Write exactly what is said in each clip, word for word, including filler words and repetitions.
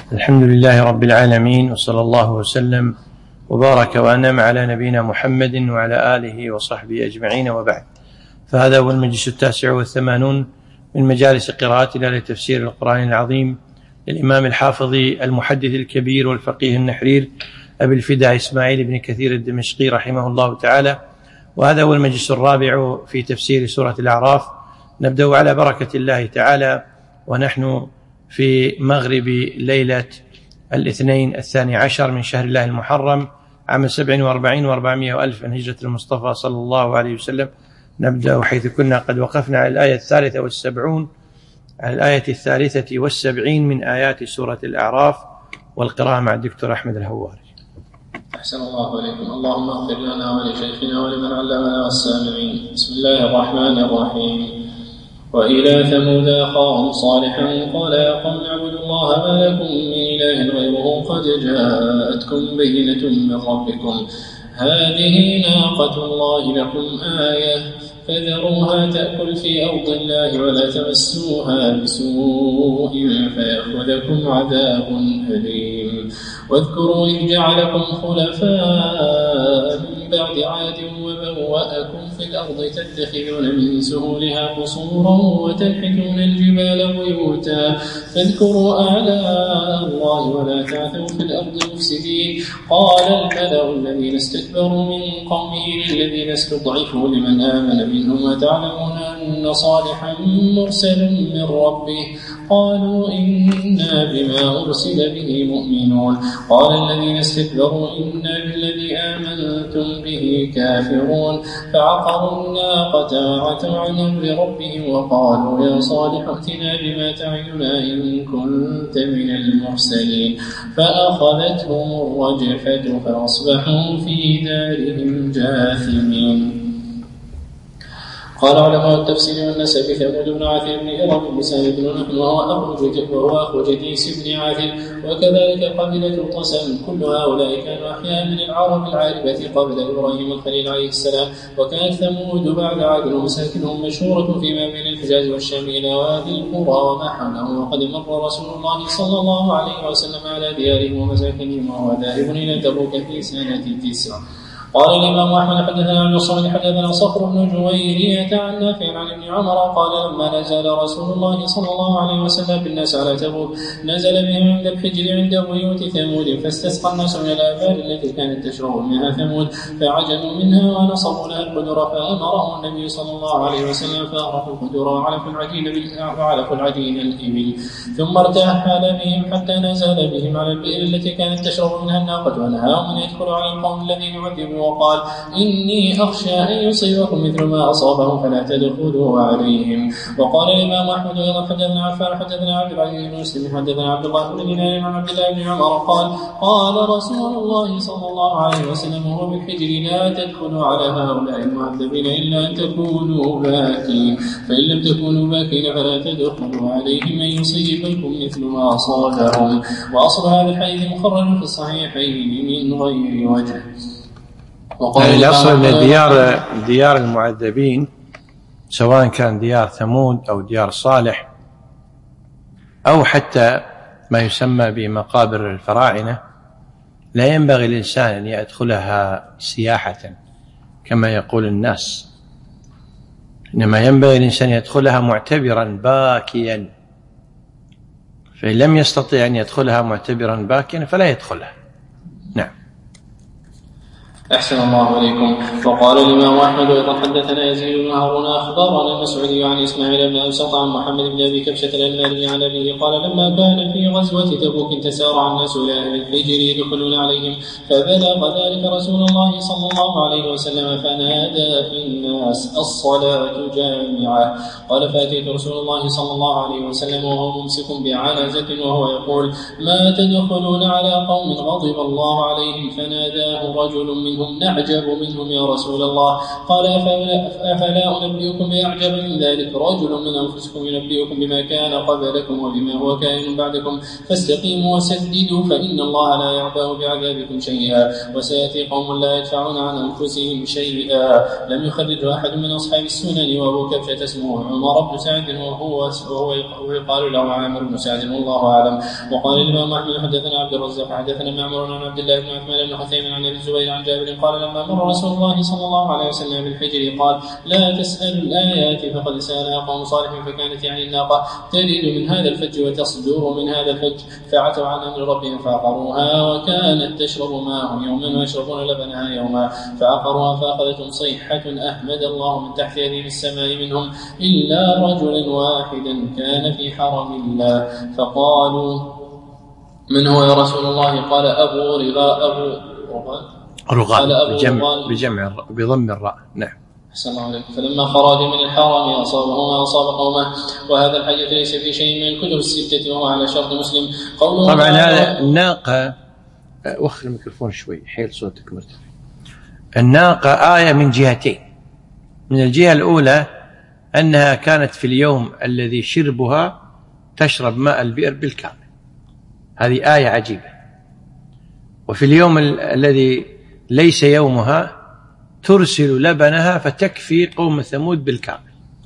الحمد لله رب العالمين، وصلى الله وسلم وبارك وأنعم على نبينا محمد وعلى آله وصحبه أجمعين، وبعد. فهذا هو المجلس التاسع والثمانون من مجالس قراءتنا لتفسير القرآن العظيم للإمام الحافظ المحدث الكبير والفقيه النحرير أبي الفداء إسماعيل بن كثير الدمشقي رحمه الله تعالى، وهذا هو المجلس الرابع في تفسير سورة الأعراف. نبدأ على بركة الله تعالى ونحن في مغرب ليلة الاثنين الثاني عشر من شهر الله المحرم عام سبع واربعين واربعمائة وألف من هجرة المصطفى صلى الله عليه وسلم. نبدأ حيث كنا قد وقفنا على الآية الثالثة والسبعون على الآية الثالثة والسبعين من آيات سورة الأعراف، والقراءة مع الدكتور أحمد الهواري. أحسن الله عليكم. اللهم اغفر لنا ولشيخنا ولمن علمنا والسامعين. بسم الله الرحمن الرحيم. وإلى ثمود أخاهم صالحا قال يا قوم اعبدوا الله ما لكم من إله غيره قد جاءتكم بينة من ربكم هذه ناقة الله لكم آية فذروها تأكل في أرض الله ولا تمسوها بسوء فيأخذكم عذاب أليم. واذكروا إذ جعلكم خلفاء من بعد عاد وبوأكم في الأرض تتخذون من سهولها قصورا وتنحتون الجبال بيوتا فاذكروا آلاء الله ولا تعثوا في الأرض مفسدين. قال الملأ الذين استكبروا من قومه للذين استضعفوا لمن آمن منهم وتعلمون أن صالحا مرسل من ربه قالوا إنا بما أرسل به مؤمنون. قال الذين استكبروا إنا بالذي آمنتم به كافرون. فعقروا الناقة وعتوا عن أمر ربهم وقالوا يا صالح ائتنا بما تعدنا إن كنت من المرسلين. فأخذتهم الرجفة فأصبحوا في دارهم جاثمين. قال علماء التفسير والنسب ثمود بن عاثر بن إرم بسان بن نحن وهو أخو جديس بن عاثر، وكذلك قبيلة طسم. كل هؤلاء كانوا أحياء من العرب العاربة قبل إبراهيم الخليل عليه السلام. وكانت ثمود بعد عاد ومساكنهم مشهورة فيما بين الحجاز والشام إلى وادي القرى وما حوله. وقد مر رسول الله صلى الله عليه وسلم على ديارهم ومساكنهم وهو ذاهب إلى تبوك في سنة تسع. قال الإمام أحمد حدثنا عن الصالح حدثنا صخر بن جويرية عن نافع عن ابن عمر قال لما نزل رسول الله صلى الله عليه وسلم بالناس على تبوك نزل بهم عند الحجر عند بيوت ثمود فاستسقى الناس من الآبار التي كانت تشرب منها ثمود فعجبوا منها ونصبوا لها القدر فأمرهم النبي صلى الله عليه وسلم فأغرقوا القدر وعلفوا العجين وعلفوا العجين الإبل ثم ارتحل بهم حتى نزل بهم على البئر التي كانت تشرب منها الناقة ونهاهم من يدخلوا على القوم الذين يعذبون وقال إني أخشى أن يصيبكم مثل ما أصابهم فلا تدخلوا عليهم. وقال الإمام أحمد أيضا حدثنا عفان حدثنا عبد العزيز بن مسلم حدثنا عبد الله بن دينار عن عبد الله بن عمر قال قال رسول الله صلى الله عليه وسلم وهو بالحجر لا تدخلوا على هؤلاء المعذبين إلا أن تكونوا باكين فإن لم تكونوا باكين فلا تدخلوا عليهم أن يصيبكم مثل ما أصابهم. وأصل هذا الحديث مخرج في الصحيحين من غير وجه. يعني الأصل من ديار, ديار المعذبين سواء كان ديار ثمود أو ديار صالح أو حتى ما يسمى بمقابر الفراعنة لا ينبغي للإنسان أن يدخلها سياحة كما يقول الناس، إنما ينبغي الإنسان يدخلها معتبرا باكيا، فإن لم يستطيع أن يدخلها معتبرا باكيا فلا يدخلها. نعم. أحسن الله عليكم. وقال الإمام أحمد أيضا حدثنا يزيد بن هارون أخبرنا المسعودي عن إسماعيل بن أبسط عن محمد بن أبي كبشة الأنماري عن أبيه قال لما كان في غزوة تبوك تسارع الناس إلى أهل الحجر يدخلون عليهم فبلغ ذلك رسول الله صلى الله عليه وسلم فنادى في الناس الصلاة جامعة. قال فأتيت رسول الله صلى الله عليه وسلم وهو ممسك بعنزة وهو يقول ما تدخلون على قوم غضب الله عليهم فناداه رجل من منهم نعجب منهم يا رسول الله. قال أفلا أنبئكم بأعجب من ذلك؟ رجل من أنفسكم ينبئكم بما كان قبلكم وبما هو كائن بعدكم فاستقيموا وسددوا فإن الله لا يعبأ بعذابكم شيئا وسيأتي قوم لا يدفعون عن أنفسهم شيئا. لم يخرجه أحد من أصحاب السنن وأبو كبشة اسمه عمر بن سعد وهو, وهو يقال له عامر بن سعد والله أعلم. وقال الإمام أحمد حدثنا عبد الرزاق حدثنا معمر عن عبد الله بن عثمان بن حثيم عن أبي الزبير عن جابر قال لما مر رسول الله صلى الله عليه وسلم بالحجر قال لا تسألوا الآيات فقد سألها قوم صالح فكانت يعني الناقة تلد من هذا الفج وتصدر من هذا الفج فعتوا عن أمر ربهم فعقروها وكانت تشرب ماءهم يوما ويشربون لبنها يوما فعقروها فأخذتهم صيحة أحمد الله من تحت يدهم السماء منهم إلا رجلا واحدا كان في حرم الله فقالوا من هو يا رسول الله؟ قال أبو رغاء أبو رغاء بجمع, بجمع بضم الراء. نعم. أحسن الله عليكم. فلما خرج من الحرم أصابه ما أصاب قومه وهذا الحديث ليس في شيء من الكتب الستة وهو على شرط مسلم. طبعا هذا الناقة وخر الميكروفون شوي حيل صوتك مرتفع. الناقة آية من جهتين. من الجهة الأولى أنها كانت في اليوم الذي شربها تشرب ماء البئر بالكامل، هذه آية عجيبة. وفي اليوم ال- الذي ليس يومها ترسل لبنها فتكفي قوم ثمود بالكامل،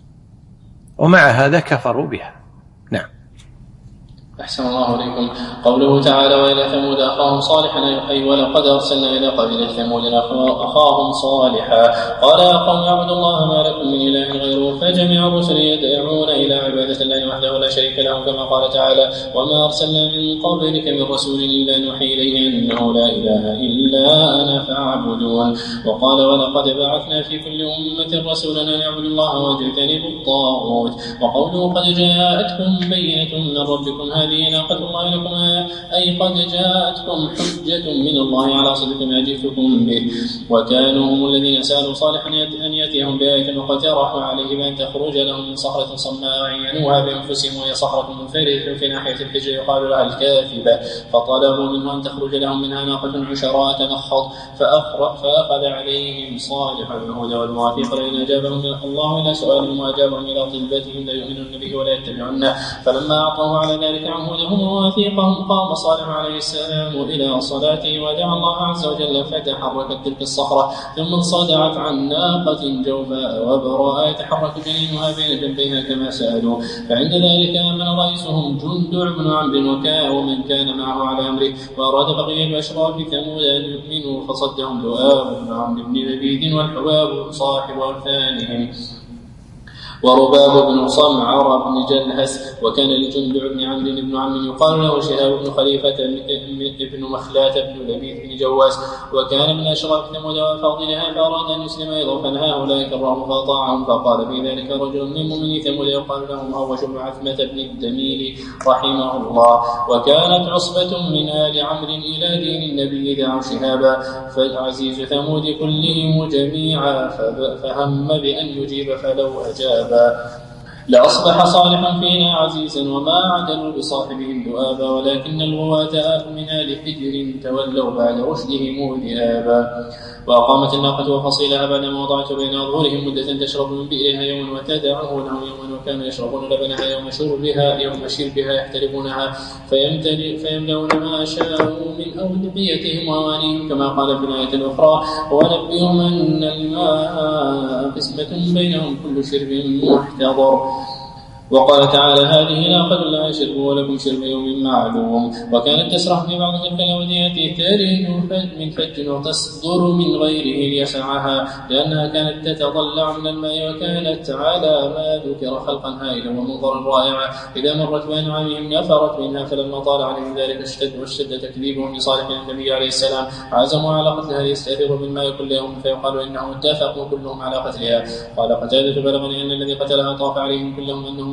ومع هذا كفروا بها. نعم. أحسن الله عليكم. قوله تعالى وإلى ثمود أخاهم صالحا أي ولقد أرسلنا إلى قبيلة ثمود أخاهم صالحا قال يا قوم اعبدوا الله ما لكم من إله غيره فجميع الرسل يدعون إلى عبادة الله وحده لا شريك له كما قال تعالى وما أرسلنا من قبلك من رسول إلا نوحي إليه أنه لا إله إلا أنا فاعبدون. وقال ولقد بعثنا في كل أمة رسولا أن يعبدوا الله واجتنبوا الطاغوت. وقوله قد جاءتكم بينة من ربكم هذه ناقة الله لكم آية أي قد جاءتكم حجة من الله على صدق ما جئتكم به. وكانوا هم الذين سألوا صالحا أن يأتيهم بآية واقترحوا عليه بأن تخرج لهم من صخرة صماء عينوها بأنفسهم وهي صخرة منفردة في ناحية الحجر يقال لها الكاثبة فطلبوا منه أن تخرج لهم منها ناقة عشراء تنخض فأخذ عليهم صالح الهدى والمواثيق لئن أجابهم الله إلى سؤالهم وأجابهم إلى طلبتهم ليؤمنون به ولا يتبعونه. فلما أعطاه على ذلك عهودهم وواثيقهم قام صالح عليه السلام إلى صلاته ودعا الله عز وجل فتحركت تلك الصخرة ثم انصدعت عن ناقة جوفاء وبراء يتحرك جنينها بين جنبيها كما سألوا. فعند ذلك آمن رئيسهم جندع بن عمرو ومن كان معه على أمره وأراد بقية الأشراف ثمود أن يؤمنوا فصدهم ذؤاب بن عمرو بن لبيد والحباب صاحب أرثانهم ورباب بن صمعر بن جلهس. وكان لجندع بن عمرو بن عم يقال له شهاب بن خليفة بن مخلات بن لبيد بن جواس وكان من أشراف ثمود وفاضلها فأراد أن يسلم أيضا فنهاه لا يكرهه فأطاعهم. فقال في ذلك رجل من مؤمني ثمود يقال له مهوش بن عثمة بن الدميل رحمه الله. وكانت عصبة من آل عمرو إلى دين النبي دعوا شهابا فالعزيز ثمود كلهم جميعا فهم بأن يجيب فلو أجاب لأصبح صالحا فينا عزيزا وما عدلوا بصاحبهم ذؤابا ولكن الغواة من آل حجر تولوا بعد رشدهم ذئابا. وأقامت الناقة وفصيلها بعدما وضعت بين أظهرهم مدة تشرب من بئرها يوما وتدعه له يوما وكانوا يشربون لبنها يوم شربها يوم شربها يحتربونها فيملؤون ما شاءوا من أوديتهم وأوانيهم كما قال في الآية الأخرى ونبئهم أن الماء قسمة بينهم كل شرب محتضر. وقال تعالى هذه ناقة لا يشرب ولكم شرب يوم معلوم. وكانت تسرح في بعض تلك الأودية ترد من فج وتصدر من غيره ليسعها لأنها كانت تتضلع من الماء وكانت على ما ذكر خلقا هائلا ومنظرا رائعا إذا مرت بأنعامهم نفرت منها. فلما طال عليهم ذلك اشتد واشتد تكذيبهم لصالح النبي عليه السلام عزموا على قتلها ليستأثروا بالماء كل يوم فيقال إنهم اتفقوا كلهم على قتلها. قال قتادة بلغني أن الذي قتلها طاف عليهم كلهم أنهم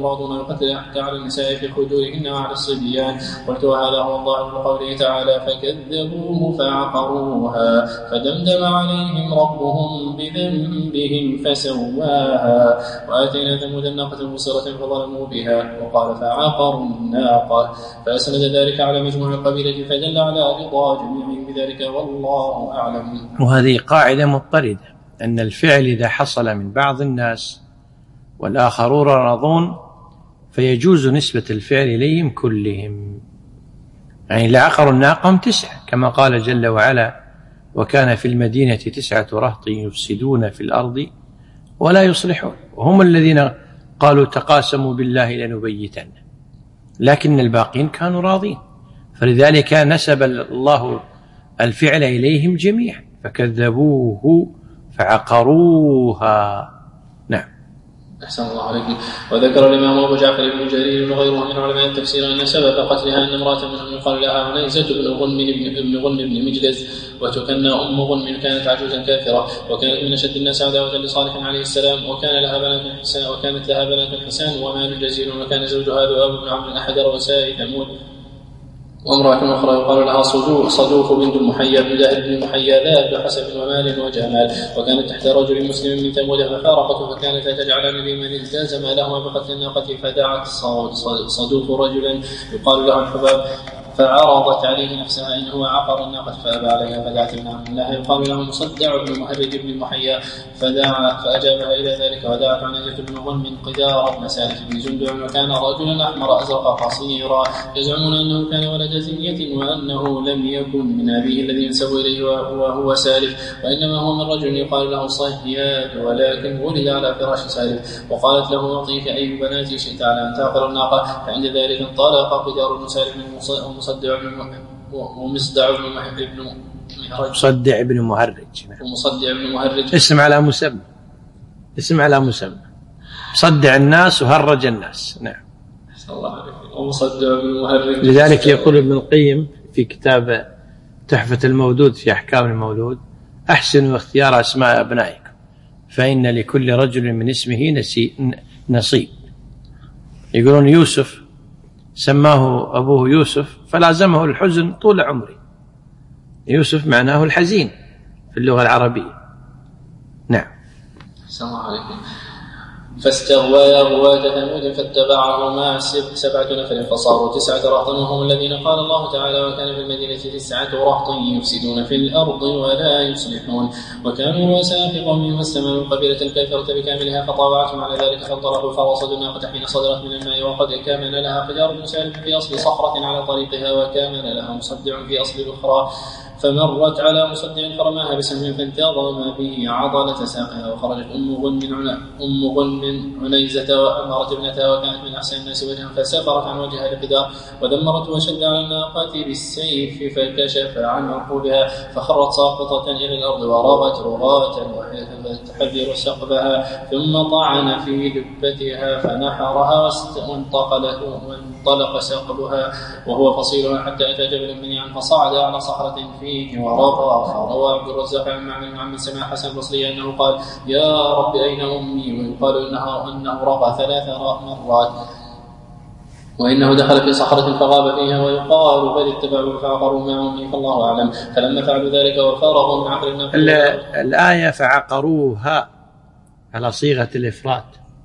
بعضهم يقتل حتى على النساء في خدورهن وعلى الصبيان. قلت وهذا هو الله بقوله تعالى فكذبوه فعقروها فدمدم عليهم ربهم بذنبهم فسواها. وآتينا ثمود الناقة مبصرة فظلموا بها وقال فعقروا الناقة فأسند ذلك على مجموع القبيلة فدل على رضا جميعهم بذلك والله أعلم. وهذه قاعدة مضطردة أن الفعل إذا حصل من بعض الناس والآخرون راضون فيجوز نسبة الفعل إليهم كلهم. يعني لعقروا الناقة هم تسعة كما قال جل وعلا وكان في المدينة تسعة رهط يفسدون في الأرض ولا يصلحون وهم الذين قالوا تقاسموا بالله لنبيتن لكن الباقين كانوا راضين فلذلك نسب الله الفعل إليهم جميعا فكذبوه فعقروها. نعم. أحسن الله عليكم. وذكر الإمام أبو جعفر بن جرير وغيره من علماء التفسير أن سبب قتلها أن امرأة منهم يقال لها عنيزة بن غنم بن غنم بن مجلس وتكنى أم غنم كانت عجوزا كافرة وكانت من أشد الناس عداوة لصالح عليه السلام وكان لها بنات حسان وكانت لها بنات حسان ومال جزيل وكان زوجها ذؤاب بن عبد أحد رؤساء ثمود. وامرأة أخرى يقال لها صدوق صدوق بنت المحيا بن داهر بن المحيا ذات حسب ومال وجمال وكانت تحت رجل مسلم من ثمود ففارقته فكانت تجعل النبي من التزم لهما بقتل الناقة فدعت صدوق رجلا يقال له الحباب فعرضت عليه نفسها إن هو عقر الناقة فأبى عليها فدعت لها يقال له مصدع بن مهرج بن المحيا فدعا فأجابها إلى ذلك ودعت عنيزة بن غنم قدار بن سالك بن جندع وكان رجلا أحمر أزرق قصيرا يزعمون أنه كان ولد زنية وأنه لم يكن من أبيه الذي ينسب إليه وهو سالك وإنما هو من رجل يقال له صهياد ولكن ولد على فراش سالك وقالت له أعطيك أي بناتي شئت على أن تعقر الناقة فعند ذلك انطلق قدار بن سالك من ومصدع بن ومصدع بن مهرج مصدع بن مهرج ومصدع بن مهرج اسم على مسمى اسم على مسمى صدع الناس وهرج الناس. نعم. ومصدع بن مهرج. لذلك يقول ابن القيم في كتاب تحفة المولود في أحكام المولود أحسنوا اختيار أسماء أبنائكم فإن لكل رجل من اسمه نصيب. يقولون يوسف سماه أبوه يوسف فلازمه الحزن طول عمره. يوسف معناه الحزين في اللغة العربية. نعم. السلام عليكم. فاستغوى غواة ثمود فاتبعه مع سبعة نفر فصاروا تسعة رهط وهم الذين قال الله تعالى وكان في المدينة تسعة رهط يفسدون في الأرض ولا يصلحون وكانوا رؤساء قومهم فاستمعوا القبيلة الكافرة بكاملها فطاوعتهم على ذلك فانطلقوا فوصدوا الناقة حين صدرت من الماء وقد كامن لها قدار بن سالك في أصل صخرة على طريقها وكامن لها مصدع في أصل الأخرى فمرت على مصدع فرماها بسهم فانتظم به عضلة ساقها وخرجت أم غنم أم غنم عنيزة وأمرت ابنتها وكانت من أحسن الناس وجها فسفرت عن وجهها لقدار ودمرت وشد على الناقة بالسيف فكشف عن عقوبها فخرت ساقطة إلى الأرض ورغت رغاة وحيث تحذر سقبها ثم طعن في دبتها فنحرها وانتقلت وانطلق سقبها وهو فصيلها حتى أتى جبل منيعا فصعد على صخرة في ورضى فروى عبد الرزاق عن معمر عن من سمع حسن البصري أنه قال يا رب أين أمي ويقال إنه, إنه رغى ثلاث مرات وإنه دخل في صخرة فغاب فيها ويقال بل اتبعوا فعقروا مع أمي فالله أعلم. فلما فعلوا ذلك وفرغوا من عقر الناقة الآية فعقروها على صيغة الإفراد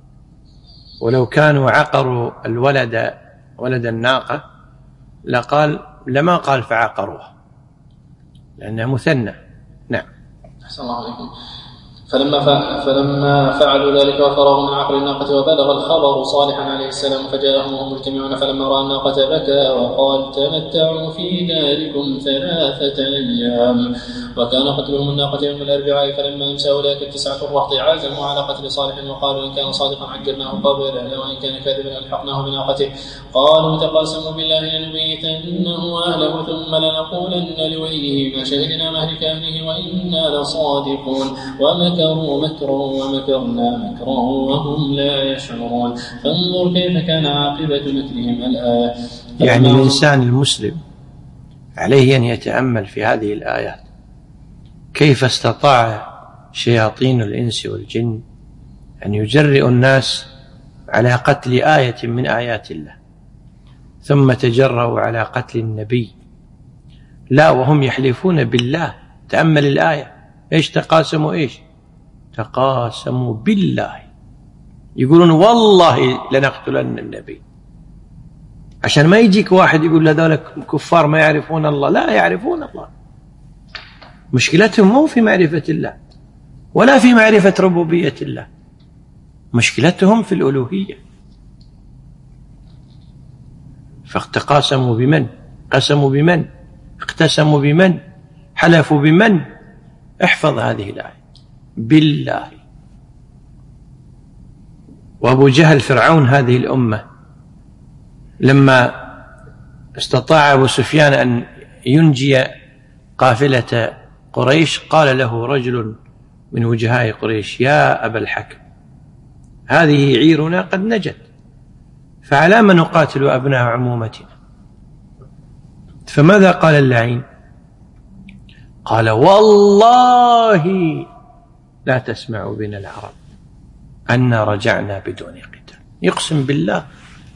ولو كانوا عقروا الولد ولد الناقة لقال لما قال فعقروها لأنها مثنى. نعم. أحسن الله عليكم. فلما, فلما فعلوا ذلك وفرغوا من عقر الناقة وبلغ الخبر صالحا عليه السلام فجاءهم وهم مجتمعون فلما رأى الناقة بكى وقال تمتعوا في داركم ثلاثة أيام وكان قتلهم الناقة يوم الأربعاء فلما أمسى أولئك التسعة الرهط عزموا على قتل صالح وقالوا إن كان صادقا عجلناه قبله وإن كان كاذبا ألحقناه بناقته قالوا تقاسموا بالله لنبيتنه وأهله ثم لنقولن لوليه ما شهدنا مهلك أهله وإنا لصادقون ومكروا مكرا ومكرنا مكرا وهم لا يشعرون فانظر كيف كان عاقبة مكرهم الآية. يعني الإنسان المسلم عليه أن يتأمل في هذه الآيات كيف استطاع شياطين الإنس والجن أن يجرئوا الناس على قتل آية من آيات الله ثم تجرؤوا على قتل النبي، لا وهم يحلفون بالله. تأمل الآية، إيش تقاسموا؟ إيش تقاسموا؟ بالله، يقولون والله لنقتلن النبي، عشان ما يجيك واحد يقول هذول كفار ما يعرفون الله. لا، يعرفون الله، مشكلتهم مو في معرفة الله ولا في معرفة ربوبية الله، مشكلتهم في الألوهية. فاقتقاسموا بمن؟ قسموا بمن؟ اقتسموا بمن؟ حلفوا بمن؟ احفظ هذه الآية، بالله. وأبو جهل فرعون هذه الأمة لما استطاع أبو سفيان أن ينجي قافلة قريش قال له رجل من وجهاء قريش: يا أبا الحكم، هذه عيرنا قد نجت، فعلى ما نقاتل أبناء عمومتنا؟ فماذا قال اللعين؟ قال: والله لا تسمع بنا العرب أن رجعنا بدون قتال. يقسم بالله.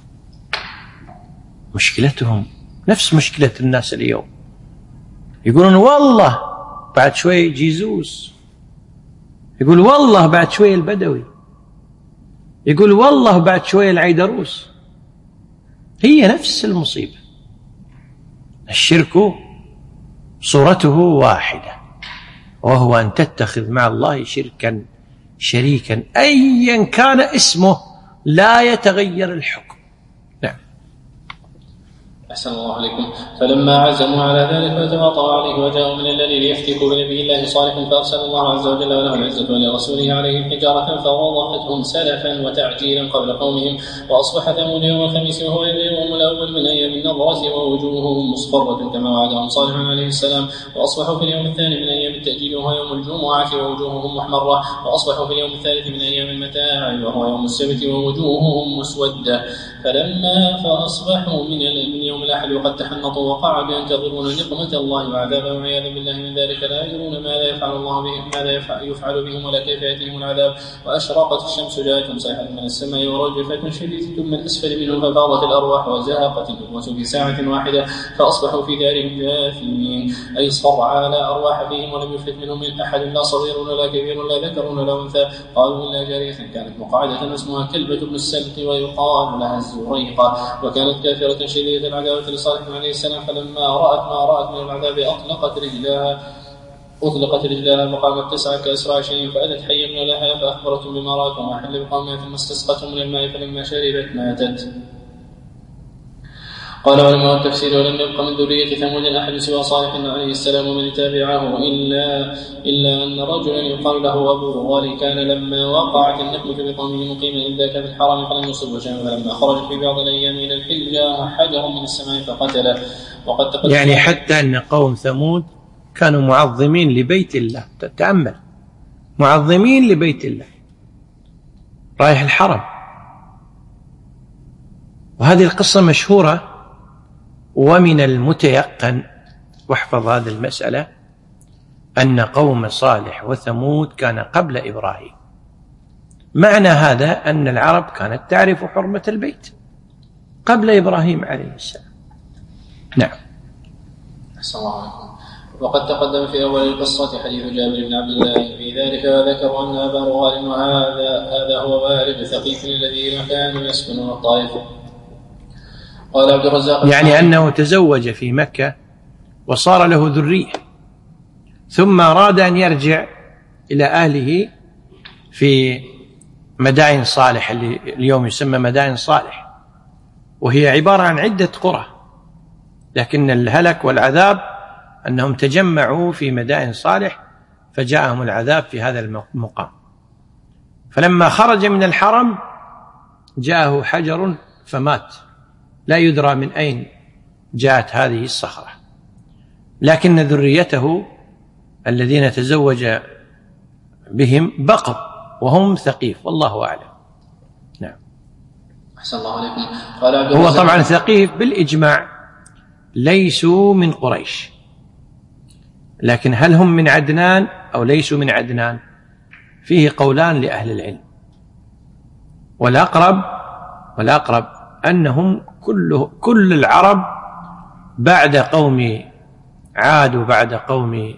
مشكلتهم نفس مشكلة الناس اليوم، يقولون والله بعد شوي جيزوس، يقول والله بعد شوي البدوي، يقول والله بعد شوي العيدروس. هي نفس المصيبة. الشرك صورته واحدة، وهو أن تتخذ مع الله شركا شريكا أيا كان اسمه، لا يتغير الحكم. نعم. أحسن الله عليكم. فلما عزموا على ذلك وتواطؤوا عليه وجاءوا من الليل ليفتكوا بنبي الله صالح، فأرسل الله عز وجل وله العزة ولرسوله عليهم حجارة فوضحتهم سلفا وتعجيلا قبل قومهم. وأصبح ثمود يوم الخميس وهو اليوم الأول من أيام النظرة ووجوههم مصفرة كما وعدهم صالح عليه السلام. وأصبحوا في اليوم الثاني من أيام التأجيل وهو يوم الجمعة ووجوههم محمرة. وأصبحوا في اليوم الثالث من أيام المتاع وهو يوم السبت ووجوههم مسودة. فلما فأصبحوا من يوم الأحد وقد تحنطوا وقعدوا ينتظرون نقمة الله وعذابه والعياذ بالله من ذلك، لا يدرون ماذا يفعل الله بهم ماذا يفعل بهم ولا كيف يأتيهم العذاب. وأشرقت الشمس جاءتهم صيحة من السماء ورجفة شديدة من أسفل منهم ففاضت الأرواح وزهقت النفوس في ساعة واحدة فأصبحوا في دارهم جاثمين، أي صرعى لا أرواح فيهم ولم يفلت منهم من أحد، لا صغير ولا كبير ولا ذكر ولا أنثى. قالوا إلا جارية كانت مقعدة اسمها كلبة بن السلط ويقال لها الزريقة، وكانت كافرة شديدة العداوة لصالح عليه السلام. فلما رأت ما رأت من العذاب أطلقت رجلها أطلقت رجلها فقامت تسعى كأسرع شيء، فأتت حيا من لها فأخبرتهم بما رأت وما حل بقومها، ثم استسقتهم من الماء فلما شربت ماتت. قال علماء التفسير: ولم يبق من ذرية ثمود أحد سوى صالح عليه السلام ومن تابعه إلا إلا أن رجلا يقال له أبو غالي كان لما وقعت النقمة بقومه مقيما إذ ذاك في الحرم فلم يصب شيئا، فلما خرج في بعض الأيام إلى الحل جاءه حجر من السماء فقتله. وقد يعني حتى أن قوم ثمود كانوا معظمين لبيت الله. تأمل، معظمين لبيت الله، رايح الحرم. وهذه القصة مشهورة، ومن المتيقن، واحفظ هذه المسألة، أن قوم صالح وثمود كان قبل إبراهيم. معنى هذا أن العرب كانت تعرف حرمة البيت قبل إبراهيم عليه السلام. نعم. أحسن الله عليكم. وقد تقدم في أول القصة حديث جابر بن عبد الله في ذلك، وذكر أن أبا رغال وهذا هذا هو والد ثقيف الذين كانوا يسكنون الطائف. قال عبد الرزاق: يعني أنه تزوج في مكة وصار له ذرية، ثم أراد أن يرجع إلى أهله في مدائن صالح، اللي اليوم يسمى مدائن صالح، وهي عبارة عن عدة قرى، لكن الهلك والعذاب أنهم تجمعوا في مدائن صالح فجاءهم العذاب في هذا المقام. فلما خرج من الحرم جاءه حجر فمات، لا يدرى من أين جاءت هذه الصخرة، لكن ذريته الذين تزوج بهم بقوا وهم ثقيف، والله أعلم. نعم. أحسن الله عليكم. قال عبد هو طبعا ثقيف بالإجماع ليسوا من قريش، لكن هل هم من عدنان أو ليسوا من عدنان فيه قولان لأهل العلم، والأقرب والأقرب أنهم كله كل العرب بعد قوم عاد وبعد قوم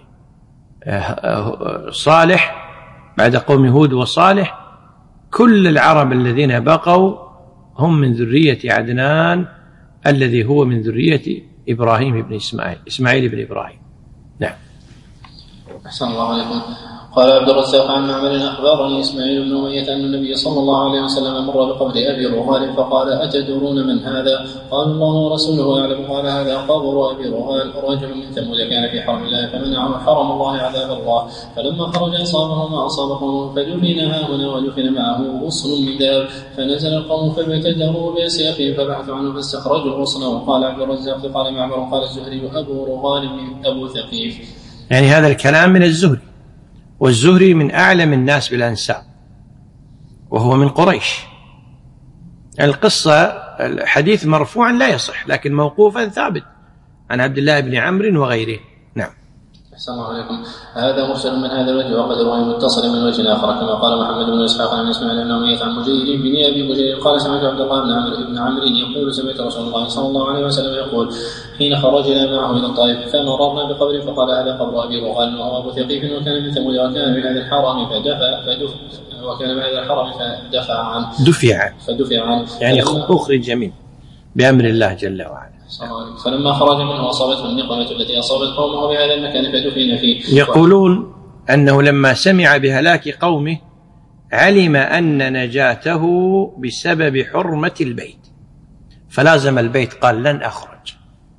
صالح، بعد قوم هود وصالح، كل العرب الذين بقوا هم من ذرية عدنان الذي هو من ذرية إبراهيم بن إسماعيل إسماعيل بن إبراهيم. نعم. أحسن الله عليكم. قال عبد الرزاق عن معمر أخبرني إسماعيل بن أمية أن النبي صلى الله عليه وسلم مر بقبر أبي رغال فقال أتدرون من هذا؟ قال الله ورسوله أعلم. قال هذا قبر أبي رغال رجل من ثمود كان في حرم الله فمنعه حرم الله عذاب الله، فلما خرج أصابه ما أصابه فدفن هاهنا ودفن معه غصن من ذهب، فنزل القوم فابتدروا بأسيافهم فبحثوا عنه فاستخرجوا الغصن. وقال عبد الرزاق قال معمر قال الزهري أبو رغال من أبو ثقيف. يعني هذا الكلام من الزهري، والزهري من أعلم الناس بالأنساب وهو من قريش. القصة الحديث مرفوعا لا يصح، لكن موقوفا ثابت عن عبد الله بن عمرو وغيره. نعم. أحسن الله عليكم. هذا مرسل من هذا الوجه وقد روى متصل من وجه آخر كما قال محمد بن إسحاق عن إسماعيل بن أمية عن مجير بن أبي مجير قال سمعت عبد الله بن عمرو بن عمرو يقول سمعت رسول الله صلى الله عليه وسلم يقول حين خرجنا معه إلى الطائف فمررنا بقبر فقال هذا قبر أبي رغال وهو أبو ثقيف وكان من ثمود وكان بهذا الحرم فدفع فدفع وكان بهذا الحرم فدفع عنه دفع فدفع عنه يعني أخرج منه بأمر الله جل وعلا. فلما خرج منه أصابته النقمة التي أصابت قومه بهذا المكان فدفن فيه. يقولون أنه لما سمع بهلاك قومه علم أن نجاته بسبب حرمة البيت فلازم البيت، قال لن أخرج.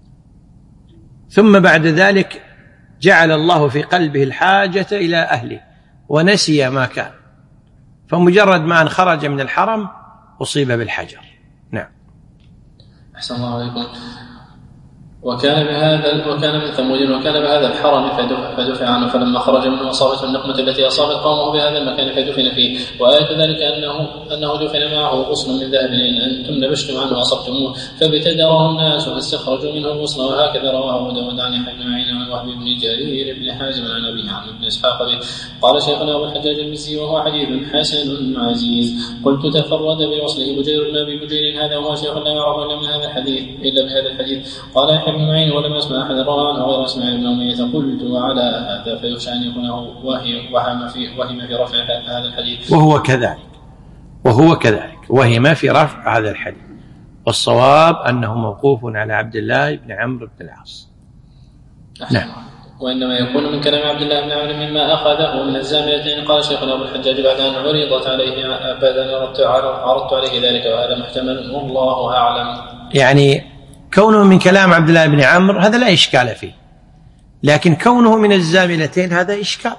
ثم بعد ذلك جعل الله في قلبه الحاجة إلى أهله ونسي ما كان، فمجرد ما أن خرج من الحرم أصيب بالحجر. نعم. أحسن الله عليكم. وكان بهذا وكان من ثمود وكان بهذا الحرم فدفع, فدفع عنه فلما خرج منه أصابته النقمة التي أصابت قومه بهذا المكان فدفن فيه. وآية ذلك أنه أنه دفن معه غصن من ذهب إن أنتم نبشتم عنه وأصبتموه فابتدره الناس فاستخرجوا منه الغصن. وهكذا رواه أبو داود عن يحيى بن معين عن وهب بن جرير بن حازم عن أبيه عن ابن إسحاق به. قال شيخنا أبو الحجاج المزي وهو حديث حسن عزيز. قلت تفرد بوصله بجير بن أبي بجير هذا وهو شيخ لا يعرف إلا من هذا الحديث إلا بهذا الحديث. قال يحيى بن معين ولم أسمع أحد روى عنه غير إسماعيل بن أمية. قلت وعلى هذا فيخشى أن يكون وهم في وهم في رفع هذا الحديث. وهو كذلك وهو كذلك وهم في رفع هذا الحديث، والصواب أنه موقوف على عبد الله بن عمرو بن العاص. نعم. وإنما يكون من كلام عبد الله بن عمرو مما أخذه من الزاملتين. قال شيخنا أبو الحجاج بعد أن عرضت عليه أبدا عرضت عليه ذلك وهذا محتمل والله أعلم. يعني كونه من كلام عبد الله بن عمرو هذا لا إشكال فيه، لكن كونه من الزاملتين هذا إشكال.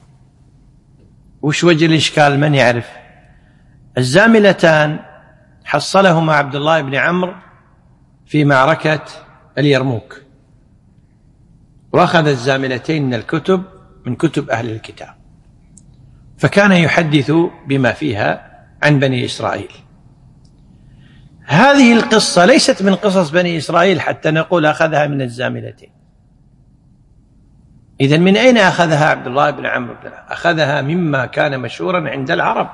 وش وجه الإشكال؟ من يعرف؟ الزاملتان حصلهما عبد الله بن عمرو في معركة اليرموك، وأخذ الزاملتين من الكتب من كتب أهل الكتاب، فكان يحدث بما فيها عن بني إسرائيل. هذه القصة ليست من قصص بني إسرائيل حتى نقول أخذها من الزاملتين. إذن من أين أخذها عبد الله بن عمرو بن العاص؟ أخذها مما كان مشهورا عند العرب،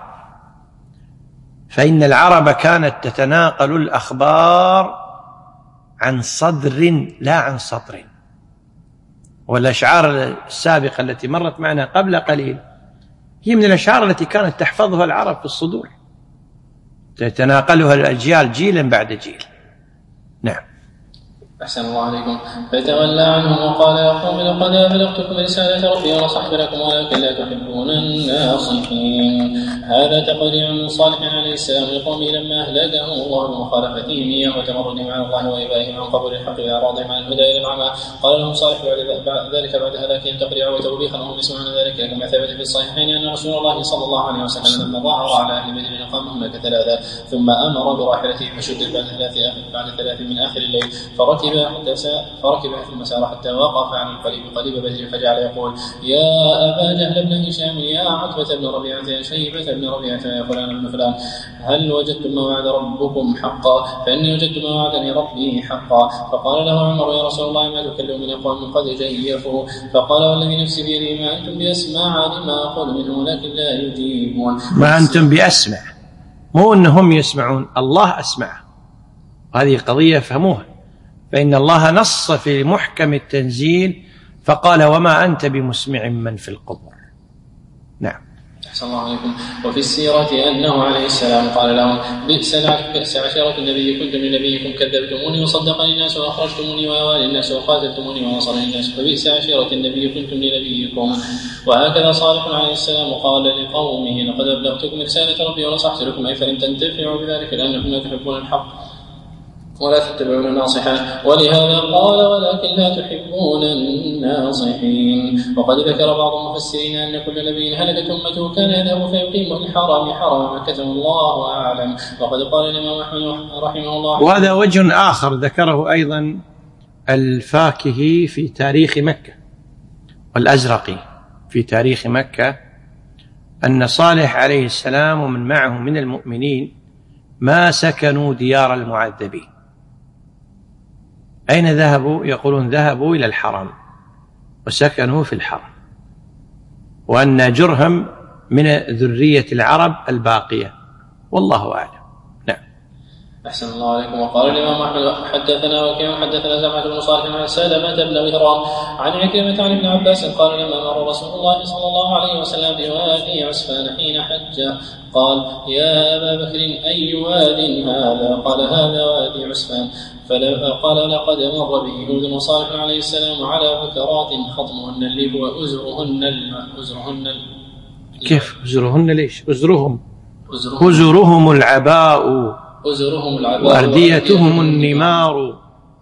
فإن العرب كانت تتناقل الأخبار عن صدر لا عن سطر. والأشعار السابقة التي مرت معنا قبل قليل هي من الأشعار التي كانت تحفظها العرب في الصدور، تتناقلها الأجيال جيلا بعد جيل. نعم. أحسن الله عليكم. فتولى عنهم وقال يا قوم لقد أبلغتكم رسالة ربي ونصحت لكم ولكن لا تحبون الناصحين. هذا تقريع من صالح عليه السلام لقومه لما أهلكهم الله بمخالفتهم إياه وتمردهم على الله وإبائهم عن قبول الحق وإعراضهم عن الهدى إلى العمى. قال لهم صالح بعد ذلك بعد هلاكهم تقريعا وتوبيخا وهم يسمعون ذلك كما ثبت في الصحيحين أن رسول الله صلى الله عليه وسلم لما ظهر على أهل بدر قام هناك ثلاثة ثم أمر براحلته فشدت بعد ثلاث بعد ثلاث من آخر الليل فركب حتى فركب ثم سار حتى وقف عن القليب قليب بدر فجعل يقول يا أبا جهل بن هشام يا عتبة بن ربيعة يا شيبة بن ربيعة يا فلان بن فلان هل وجدتم ما وعد ربكم حقا؟ فإني وجدت ما وعدني ربي حقا. فقال له عمر يا رسول الله ما تكلم من أقوام قد جيفوا. فقال والذي نفسي بيده ما أنتم بأسمع لما أقول منه ولكن لا يجيبون. ما أنتم بأسمع مو أنهم يسمعون، الله أسمعه. هذه قضية فهموها، فإن الله نص في محكم التنزيل فقال وما أنت بمسمع من في القبور. نعم. أحسن الله عليكم. وفي السيرة أنه عليه السلام قال لهم بئس بئس عشيرة النبي كنتم لنبيكم كذبتموني وصدقني الناس وأخرجتموني وآواني الناس وقاتلتموني ونصرني الناس فبئس عشيرة النبي كنتم لنبيكم. وهكذا صالح عليه السلام قال لقومه لقد أبلغتكم رسالة ربي ونصحت لكم أي فلم تنتفعوا بذلك لأنكم لا تحبون الحق ولا تتبعون الناصحين ولهذا قال ولكن لا تحبون الناصحين. وقد ذكر بعض المفسرين أن كل نبي هلكت أمته كان يذهب فيقيم الحرام حرام كتم الله أعلم. وقد قال الإمام أحمد رحمه الله. وهذا وجه آخر ذكره أيضا الفاكهي في تاريخ مكة والأزرقي في تاريخ مكة أن صالح عليه السلام ومن معه من المؤمنين ما سكنوا ديار المعذبين. أين ذهبوا؟ يقولون ذهبوا إلى الحرم وسكنوا في الحرم، وأن جرهم من ذرية العرب الباقية، والله أعلم. نعم. أحسن الله عليكم. وقال الإمام أحمد حدثنا وكيع حدثنا زمعة بن صالح عن سلمة بن مهران عن عكرمة عن ابن عباس قال لما مر رسول الله صلى الله عليه وسلم بوادي عسفان حين حج قال يا أبا بكر أي واد هذا؟ قال هذا وادي عسفان. قال لقد مر به هود وصالح عليه السلام على بكرات خطمهن الليف وأزرهن الماء. أزرهن ال... كيف أزرهن؟ ليش أزرهم؟ أزرهم, أزرهم العباء أزرهم العباء وأرديتهم النمار.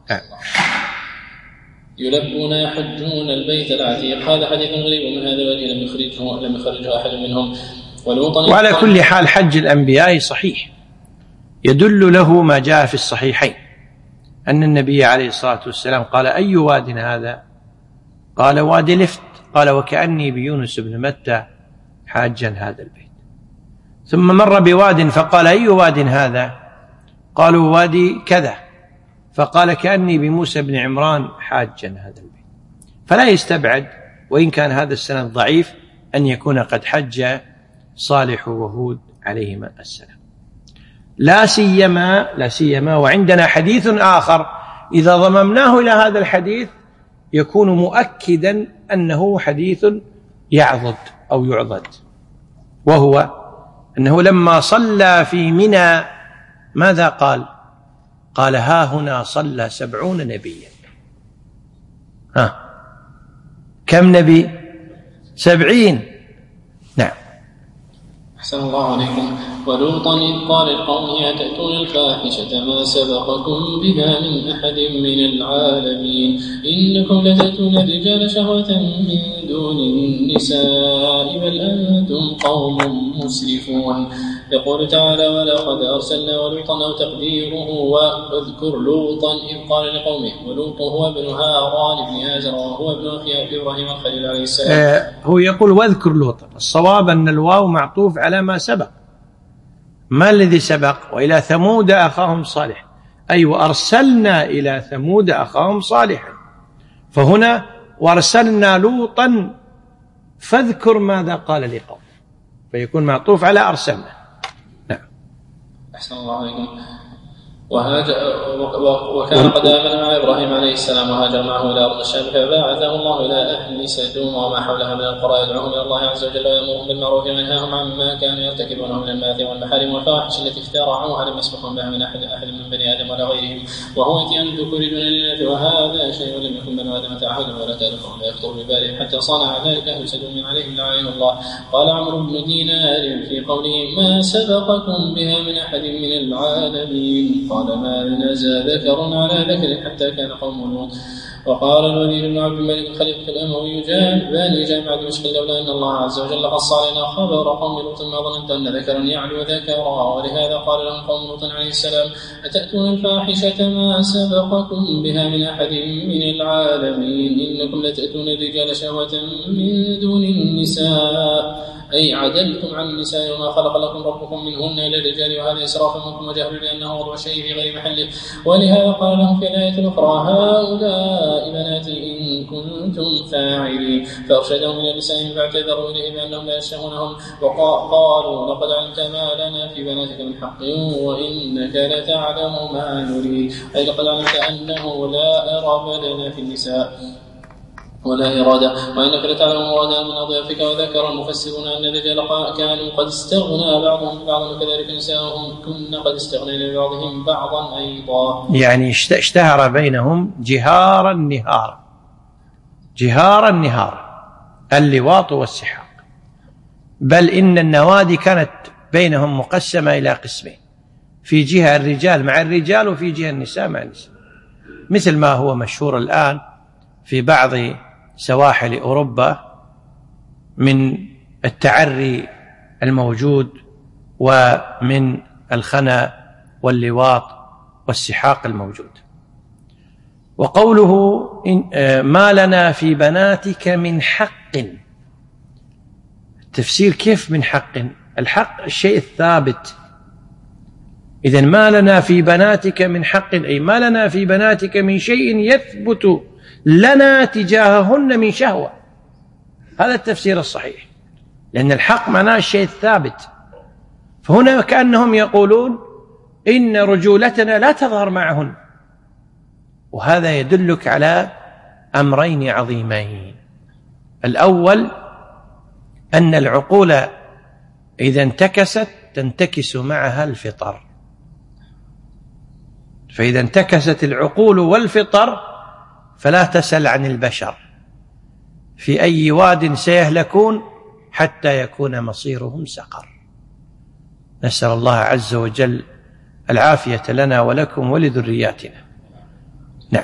يلبون يحجون البيت العتيق. هذا حديث غريب ومن هذا الوجه لم يخرجه لم يخرجه أحد منهم. وعلى كل حال حج الأنبياء صحيح، يدل له ما جاء في الصحيحين أن النبي عليه الصلاة والسلام قال أي واد هذا؟ قال وادي لفت. قال وكأني بيونس بن متى حاجا هذا البيت. ثم مر بواد فقال أي واد هذا؟ قالوا وادي كذا. فقال كأني بموسى بن عمران حاجا هذا البيت. فلا يستبعد وإن كان هذا السند ضعيف أن يكون قد حج صالح وهود عليهما السلام. لا سيما لا سيما وعندنا حديث آخر إذا ضممناه إلى هذا الحديث يكون مؤكدا أنه حديث يعضد أو يعضد، وهو أنه لما صلى في منى ماذا قال؟ قال ها هنا صلى سبعون نبيا. ها كم نبي؟ سبعين. نعم. أحسن الله عليكم. ولوطا إذ قال لقومه أتأتون الفاحشة ما سبقكم بها من أحد من العالمين إنكم لتأتون الرجال شهوة من دون النساء بل أنتم قوم مسرفون. يقول تعالى ولقد أرسلنا ولوطا أو تقديره واذكر لوطا إذ قال لقومه. ولوط هو ابن هاران بن آزر وهو ابن أخي إبراهيم الخليل عليه السلام. آه هو يقول واذكر لوطا، الصواب أن الواو معطوف على ما سبق. ما الذي سبق؟ وإلى ثمود أخاهم صالح، أي وأرسلنا إلى ثمود أخاهم صالحا. فهنا وأرسلنا لوطا فاذكر ماذا قال لقوم، فيكون معطوف على أرسلنا. نعم. أحسن الله عليكم. وكان قد آمن مع إبراهيم عليه السلام وهاجر معه إلى أرض الشام فبعثه الله إلى أهل سدوم وما حولها من القرى يدعوهم إلى الله عز وجل ويأمرهم بالمعروف وينهاهم عما كانوا يرتكبونه من المآثم والمحارم والفواحش التي اخترعوها لم يسبقهم بها من أحد أحد من بني آدم ولا غيرهم وهو إتيان الذكور دون الإناث وهذا شيء لم يكن بنو آدم تعهد ولا تألف ولا يخطر ببالهم حتى صنع ذلك أهل سدوم عليهم لعين الله. قال عمرو بن دينار في قوله ما سبقكم بها من أحد من العالمين قال ما نزى ذكر على ذكر حتى كان قوم لوط. وقال الوليد بن عبد الملك الخليفة الأموي باني جامع دمشق لولا أن الله عز وجل قص علينا خبر قوم لوط ما ظننت أن ذكرا يعلو ذكرا. ولهذا قال لهم قوم لوط عليه السلام أتأتون الفاحشة ما سبقكم بها من أحد من العالمين إنكم لتأتون الرجال شهوة من دون النساء أي عدلتم عن النساء وما خلق لكم ربكم منهن إلى الرجال وهذا إسراف منكم وجهل لأنه وضع شيء في غير محله. ولهذا قال لهم في الآية الأخرى هؤلاء بناتي إن إن كنتم فاعلين. فأرشدهم إلى نسائهم فاعتذروا إليه بأنهم لا يشهونهم وقالوا لقد علمت ما لنا في بناتك من حق وإنك لتعلم ما نريد، أي لقد علمت أنه لا إراب لنا في النساء ولا إرادة، وإنك لتعلم مرادنا من أضيافك. وذكر المفسرون أن الرجال كانوا قد استغنى بعضهم ببعض وكذلك نساءهم كن قد استغنينا ببعضهم بعضا أيضا. يعني اشتهر بينهم جهارا نهارا، جهارا نهارا اللواط والسحاق، بل إن النوادي كانت بينهم مقسمة إلى قسمين، في جهة الرجال مع الرجال وفي جهة النساء مع النساء، مثل ما هو مشهور الآن في بعض سواحل أوروبا من التعري الموجود ومن الخنا واللواط والسحاق الموجود. وقوله إن ما لنا في بناتك من حق، التفسير كيف من حق؟ الحق الشيء الثابت، إذن ما لنا في بناتك من حق أي ما لنا في بناتك من شيء يثبت لنا تجاههن من شهوة، هذا التفسير الصحيح، لأن الحق معناه الشيء الثابت. فهنا كأنهم يقولون إن رجولتنا لا تظهر معهن، وهذا يدلك على أمرين عظيمين. الأول أن العقول إذا انتكست تنتكس معها الفطر، فإذا انتكست العقول والفطر فلا تسل عن البشر في أي واد سيهلكون حتى يكون مصيرهم سقر. نسأل الله عز وجل العافية لنا ولكم ولذرياتنا. نعم.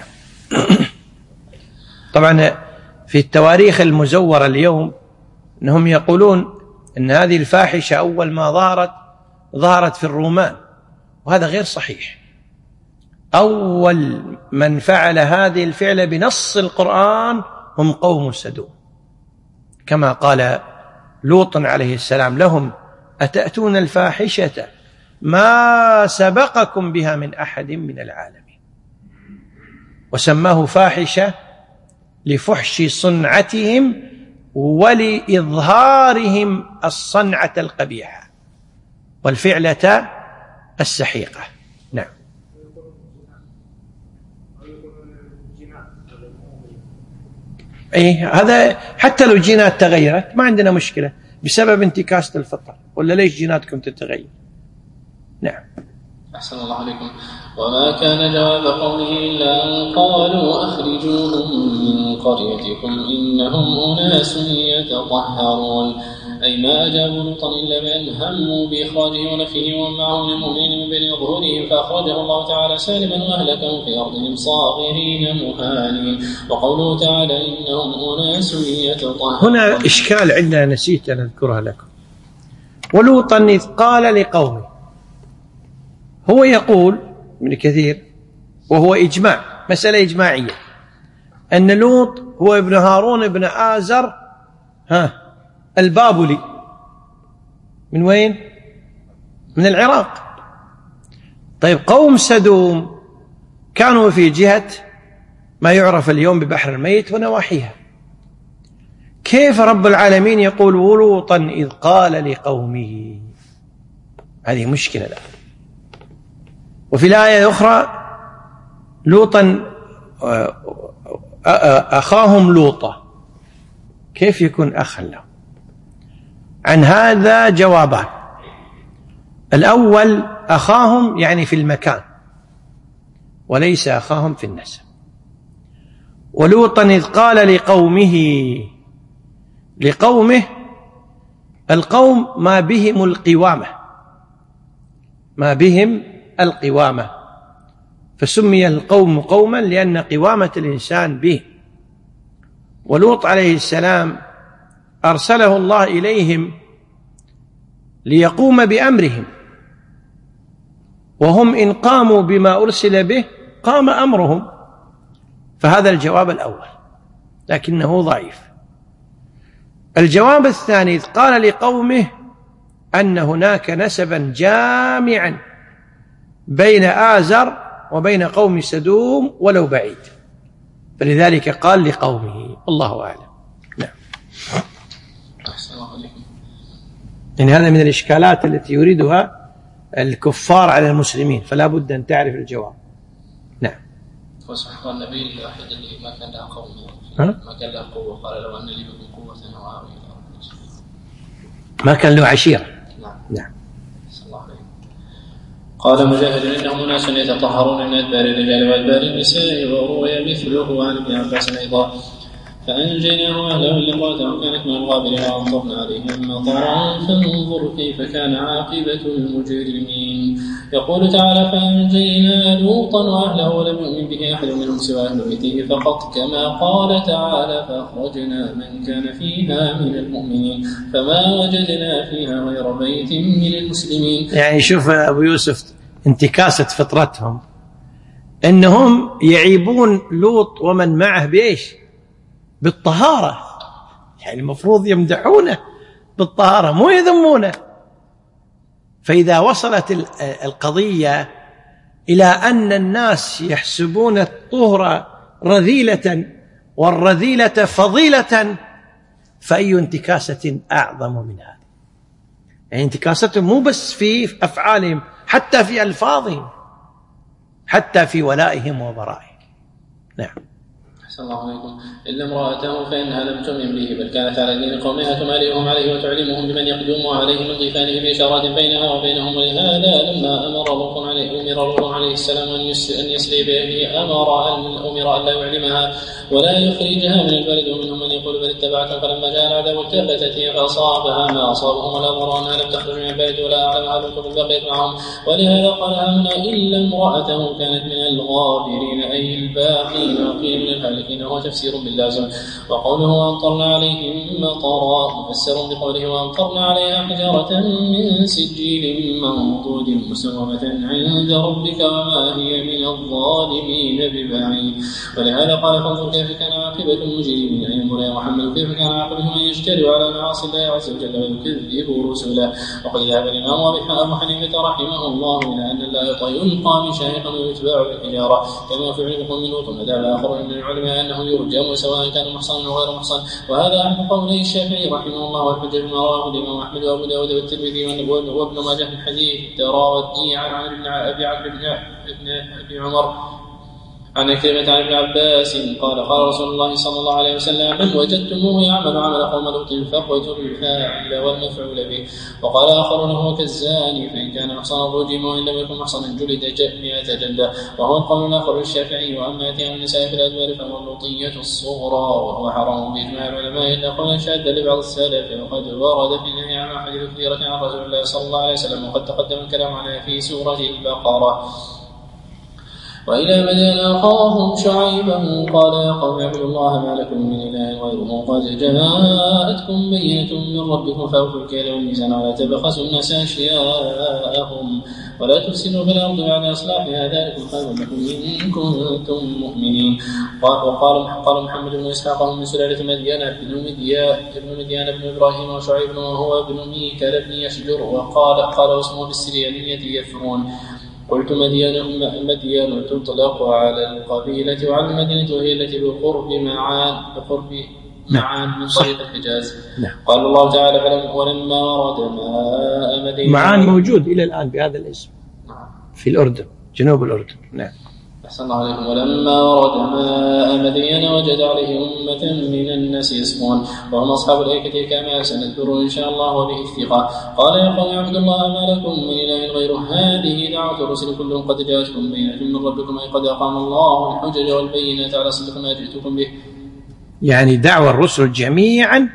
طبعا في التواريخ المزورة اليوم أنهم يقولون أن هذه الفاحشة أول ما ظهرت ظهرت في الرومان، وهذا غير صحيح. أول من فعل هذه الفعلة بنص القرآن هم قوم سدوم، كما قال لوط عليه السلام لهم أتأتون الفاحشة ما سبقكم بها من أحد من العالمين، وسماه فاحشة لفحش صنعتهم ولإظهارهم الصنعة القبيحة والفعلة السحيقة. نعم. أي هذا حتى لو جينات تغيرت ما عندنا مشكلة بسبب انتكاسة الفطر، ولا ليش جيناتكم تتغير؟ نعم. أحسن الله عليكم. وما كان جواب قومه إلا أن قالوا أخرجوهم من قريتكم إنهم أناس يتطهرون، أي ما أجابوا لوطا إلا بأن هموا بإخراجه ونفيه ومعه من المؤمنين من بين ظهورهم، فأخرجه الله تعالى سالما وأهلكهم في أرضهم صاغرين مهانين. وقوله تعالى إنهم أناس يتطهرون، هنا إشكال عندنا نسيت أن أذكرها لكم. ولوطا إذ قال لقومه، هو يقول ابن كثير وهو إجماع، مسألة إجماعية، أن لوط هو ابن هارون ابن آزر ها البابلي. من وين؟ من العراق. طيب قوم سدوم كانوا في جهة ما يعرف اليوم ببحر الميت ونواحيها. كيف رب العالمين يقول ولوطا إذ قال لقومه؟ هذه مشكلة الآن. وفي الآية الأخرى لوطا أخاهم لوطا، كيف يكون أخا له؟ عن هذا جوابان. الأول أخاهم يعني في المكان وليس أخاهم في النسب. ولوطا إذ قال لقومه، لقومه القوم ما بهم القوامة، ما بهم القوامة، فسمي القوم قوما لأن قوامة الإنسان به. ولوط عليه السلام أرسله الله إليهم ليقوم بأمرهم، وهم إن قاموا بما أرسل به قام أمرهم، فهذا الجواب الأول لكنه ضعيف. الجواب الثاني إذ قال لقومه أن هناك نسبا جامعا بين آزر وبين قوم سدوم ولو بعيد، فلذلك قال لقومه. الله أعلم. نعم. يعني هذا من الإشكالات التي يريدها الكفار على المسلمين، فلا بد أن تعرف الجواب. نعم. وسبحان النبي الواحد اللي ما كان له قوم، ما كان له قوة، قال لو أن لي بكم قوة أو آوي إلى ربي. ما كان له عشيرة. نعم. نعم. قال مجاهد: إنهم أناس يتطهرون من أدبار الرجال وأدبار النساء، وروي مثله عن ابن عباس أيضا. فأنجيناه أهله إلا امرأته كانت من الغابرين وأمطرنا عليهم مطرا فانظر كيف كان عاقبة المجرمين. يقول تعالى: فأنجينا لوطا وأهله ولم يؤمن به أحد منهم سوى أهل بيته فقط، كما قال تعالى: فأخرجنا من كان فيها من المؤمنين فما وجدنا فيها غير بيت من المسلمين. يعني شوف أبو يوسف انتكاسة فطرتهم، إنهم يعيبون لوط ومن معه بإيش؟ بالطهارة. يعني المفروض يمدحونه بالطهارة مو يذمونه. فإذا وصلت القضية إلى أن الناس يحسبون الطهر رذيلة والرذيلة فضيلة، فأي انتكاسة أعظم من هذه؟ يعني انتكاستهم مو بس في أفعالهم، حتى في ألفاظهم، حتى في ولائهم وبرائهم. نعم. أحسن الله عليكم. إلا امرأته فإنها لم تؤمن به، بل كانت على دين قومها تمالئهم عليه وتعلمهم بمن يقدم عليه من ضيفانه بإشارات بينها وبينهم. ولهذا لما أمر لوط عليه أمر لوط عليه السلام أن يسري بأهله أمر أن أمر أن لا يعلمها ولا يخرجها من البلد، ومنهم من يقول بل اتبعتهم. فلما جاء العذاب التفتت هي فأصابها ما أصابهم ولا أمر أنها لم تخرج من البلد ولا أعلمها لوط بقيت معهم. ولهذا قال هنا إلا امرأته كانت من الغابرين أي الباقين، وقيل من الهالكين، وهو تفسير باللازم. وقوله وأمطرنا عليهم مطرا مفسر بقوله وأمطرنا عليها حجارة من سجيل منضود مسومة عند ربك وما هي من الظالمين ببعيد. ولهذا قال فانظر كيف كان عاقبة المجرمين، أي انظر يا محمد كيف كان عاقبة من يجترئ على معاصي الله عز وجل ويكذب رسله. وقد ذهب الإمام أبو حنيفة رحمه الله إلى أن لا يلقى بشيئا ويتباع بالحجارة كما فعل بقوم لوط. وذهب آخر من العلماء أنه يرجم سواء كان محصنا أو غير محصن، وهذا أحد قولي الشافعي رحمه الله والحجة بما رواه الإمام أحمد وأبو داود والترمذي وابن ماجه من حديث تراودي عن أبي عبد بن عمر عن كلمة عن ابن عباس قال قال رسول الله صلى الله عليه وسلم من وجدتموه يعمل عمل قوم لوط فاقتلوا الفاعل والمفعول به. وقال آخرون هو كالزاني فإن كان محصنا رجم وإن لم يكن محصنا جلد مئة جلدة، وهو القول الآخر للشافعي. وأما يأتي النساء في الأدبار فهو اللوطية الصغرى وهو حرام بإجماع العلماء إلا قولا شاذا لبعض السلف، وقد ورد في النهي عن أحاديث كثيرة عن رسول الله صلى الله عليه وسلم، وقد تقدم الكلام عنها في سورة البقرة. وإلى مدين أخاهم شعيبا قال يا قوم اعبدوا الله ما لكم من إله غيره قد جاءتكم بينة من ربكم فأوفوا الكيل والميزان ولا تبخسوا الناس أشياءهم ولا تفسدوا في الأرض بعد إصلاحها ذلكم خير لكم إن كنتم مؤمنين. وقال قال محمد بن إسحاق من سلالة مديان بن مديان بن مديان بن إبراهيم وشعيب وهو ابن ميكال بن يشجر. وقال قال اسمه بالسريانية يفرون. قلت مديان مديان تطلق على القبيلة وعلى المدينة وهي التي بقرب معان بقرب معان من طريق الحجاز. قال الله تعالى فلم ولما ورد ماء مدينة معان موجود إلى الآن بهذا الاسم في الأردن جنوب الأردن. نعم. أحسن الله عليكم. ولما ورد ماء مدين وجد عليه أمة من الناس يسقون وهم أصحاب الأيكة كما سنذكر إن شاء الله وبه الثقة. قال يا قوم اعبدوا الله ما لكم من إله غيره هذه دعوة الرسل كلهم قد جاءتكم بينة من ربكم أي قد أقام الله الحجج والبينات على صدق ما جئتكم به. يعني دعوة الرسل جميعا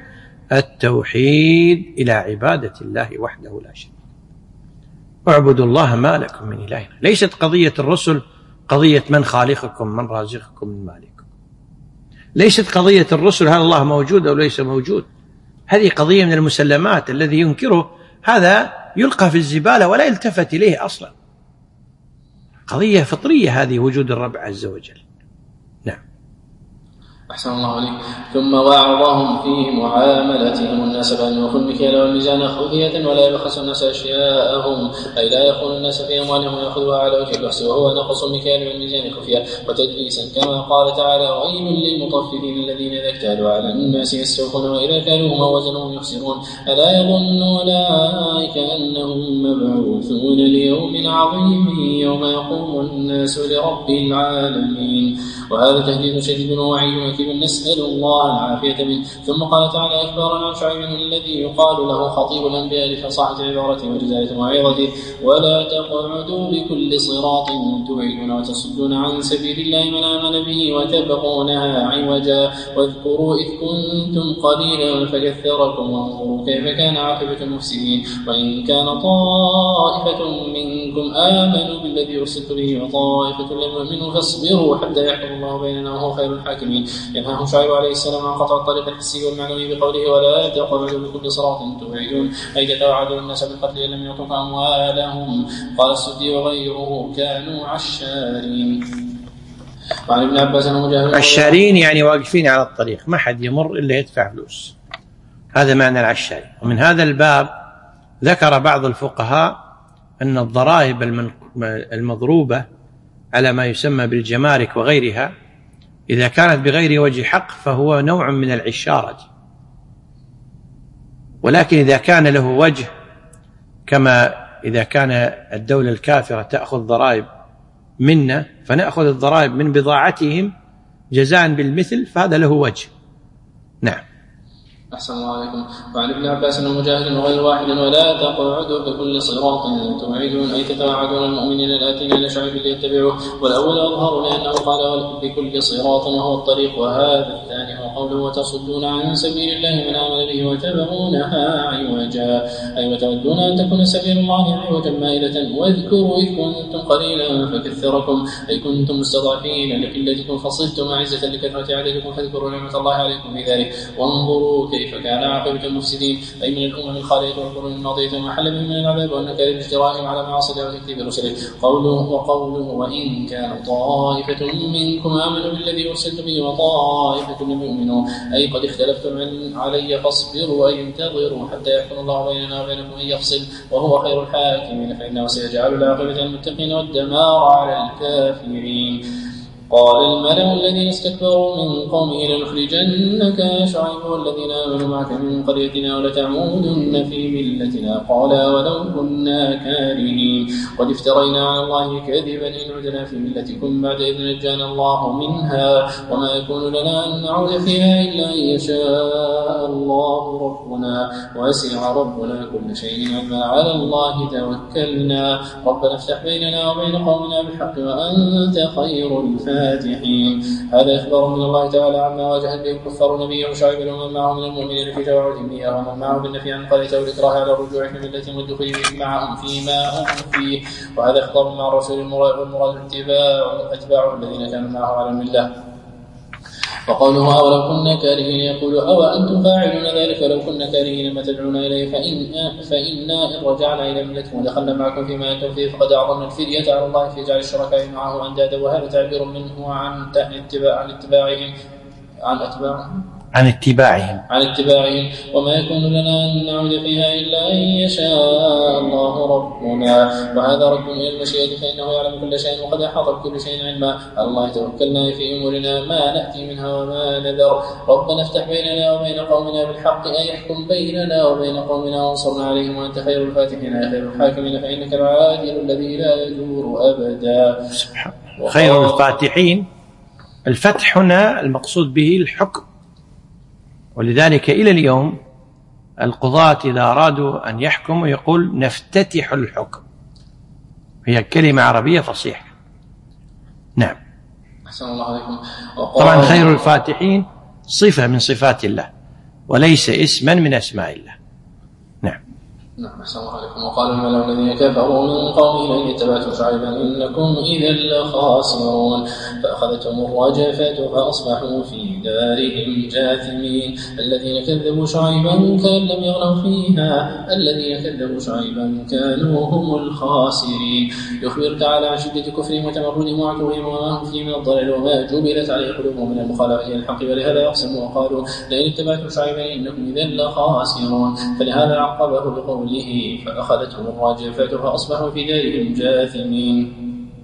التوحيد إلى عبادة الله وحده لا شريك له. اعبدوا الله ما لكم من إله. ليست قضية الرسل قضية من خالقكم من رازقكم من مالكم. ليست قضية الرسل هل الله موجود أو ليس موجود. هذه قضية من المسلمات، الذي ينكره هذا يلقى في الزبالة ولا يلتفت إليه أصلا. قضية فطرية هذه وجود الرب عز وجل. نعم. أحسن الله عليك. ثم وعظهم في معاملتهم الناس بأن يوفوا المكيال والميزان خفية ولا يبخس الناس أشياءهم، أي لا يخون الناس في أموالهم ويأخذوها على وجه البخس، وهو نقص المكيال والميزان خفية وتدليسا، كما قال تعالى: ويل للمطففين الذين إذا اكتالوا على الناس يستوفون وإذا كالوهم أو وزنهم يخسرون، ألا يظن أولئك أنهم مبعوثون ليوم عظيم يوم يقوم الناس لرب العالمين. وهذا تهديد شديد ووعيد أكيد، نسأل الله العافية منه. ثم قال تعالى إخبارا عن شعيب الذي يقال له خطيب الأنبياء لفصاحة عبارته وجزالة موعظته: ولا تقعدوا بكل صراط توعدون وتصدون عن سبيل الله من آمن به وتبغونها عوجا، واذكروا إذ كنتم قليلا فكثركم، وانظروا كيف كان عاقبة المفسدين. وإن كان طائفة منكم آمنوا بالذي أرسلت به وطائفة لم يؤمنوا فاصبروا حتى يحكم الله بيننا وهو خير الحاكمين. ينهاهم شعيب عليه السلام عن قطع الطريق الحسي والمعنوي بقوله: ولا تقعدوا بكل صراط توعدون، أي تتوعدوا الناس بالقتل إن لم يعطوك أموالهم. قال السدي وغيره: كانوا عشارين. وعن ابن عباس ومجاهد: عشارين يعني واقفين على الطريق، ما حد يمر إلا يدفع فلوس، هذا معنى العشارين. ومن هذا الباب ذكر بعض الفقهاء أن الضرائب المضروبة على ما يسمى بالجمارك وغيرها إذا كانت بغير وجه حق فهو نوع من العشارة، ولكن إذا كان له وجه، كما إذا كان الدولة الكافرة تأخذ ضرائب منا فنأخذ الضرائب من بضاعتهم جزاء بالمثل، فهذا له وجه. نعم. أحسن الله عليكم. وعن ابن عباس ومجاهد وغير واحد: ولا تقعدوا بكل صراط توعدون، أي تتوعدون المؤمنين الآتين إلى شعيب ليتبعوه. والأول أظهر لأنه قال بكل صراط وهو الطريق، وهذا الثاني هو قوله: وتصدون عن سبيل الله من آمن به وتبغونها عوجا، أي وتودون أن تكون سبيل الله عوجا مائلة. واذكروا إذ كنتم قليلا فكثركم، أي كنتم مستضعفين لقلتكم فصدتم عزة لكثرة عددكم، فاذكروا نعمة الله عليكم في ذلك، وانظروا كيف فكان عاقبة المفسدين، أي من الأمم الخالية والقرون الماضية، ومحل بهم من العذاب والنكال باجتراءهم على معاصي وتكذيب رسله. قوله وقوله: وإن كان طائفة منكم آمنوا بالذي أرسلت به وطائفة لم يؤمنوا، أي قد اختلفتم علي فاصبروا، أي انتظروا حتى يحكم الله بيننا وبينكم أن يفصل وهو خير الحاكمين، فإنه سيجعل العاقبة المتقين والدمار على الكافرين. قال الملأ الذين استكبروا من قومه: لنخرجنك يا شعيب والذين آمنوا معك من قريتنا ولتعودن في ملتنا. قال: ولو كنا كارهين، قد افترينا على الله كذبا إن عدنا في ملتكم بعد إذ نجانا الله منها، وما يكون لنا أن نعود فيها إلا أن يشاء الله ربنا، وسع ربنا كل شيء علما، على الله توكلنا، ربنا افتح بيننا وبين قومنا بالحق وأنت خير الفاتحين. هذا إخبار من الله تعالى عما واجهت به الكفار نبيه شعيب ومن معه من المؤمنين في توعدهم إياه، ومن معه بالنفي عن قرية والإكراه على الرجوع في ملتهم والدخول معهم فيما هم فيه. وهذا إخبار مع الرسول المراد والمراد اتباعه الذين كانوا معه على المله. وقوله: أولو كنا كارهين، يقول: أو أنتم فاعلون ذلك لو كنا كارهين ما تدعون إليه، فإن فإنا إن رجعنا إلى ملتكم ودخلنا معكم فيما أنتم فيه فقد أعظمنا الفدية على الله في جعل الشركاء معه أندادا. وهذا تعبير منه عن اتباع عن اتباعهم عن اتباعهم عن اتباعهم عن اتباعهم وما يكون لنا أن نعود فيها إلا أن يشاء الله ربنا. وهذا رد إلى المشيئة، فإنه يعلم كل شيء وقد أحاط بكل شيء علما. على الله توكلنا في أمورنا ما نأتي منها وما نذر. ربنا افتح بيننا وبين قومنا بالحق، أن يحكم بيننا وبين قومنا وانصرنا عليهم وأنت خير الفاتحين يا خير الحاكمين، فإنك العادل الذي لا يجور أبدا. خير الفاتحين، الفتح هنا المقصود به الحكم، ولذلك إلى اليوم القضاة إذا أرادوا أن يحكموا يقول نفتتح الحكم، هي كلمة عربية فصيحة. نعم. أحسن الله عليكم. طبعا خير الفاتحين صفة من صفات الله وليس اسما من أسماء الله. نعم. نعم أحسن الله عليكم. وقال الملأ الذين كفروا من قومه لئن اتبعتم شعيبا إنكم إذا لخاسرون فأخذتهم الرجفة فأصبحوا في دارهم جاثمين. الذين كذبوا شعيبا كأن لم يغنوا فيها الذين كذبوا شعيبا كانوا هم الخاسرين. يخبر تعالى عن شدة كفرهم وتمردهم وعتوهم وما هم فيه من الضلال وما جبلت عليه قلوبهم من المخالفة إلى الحق، ولهذا يقسموا وقالوا لئن اتبعتم شعيبا إنكم إذا لخاسرون. فلهذا عقبه بقوله فأخذتهم الرجفة فأصبحوا في دارهم جاثمين.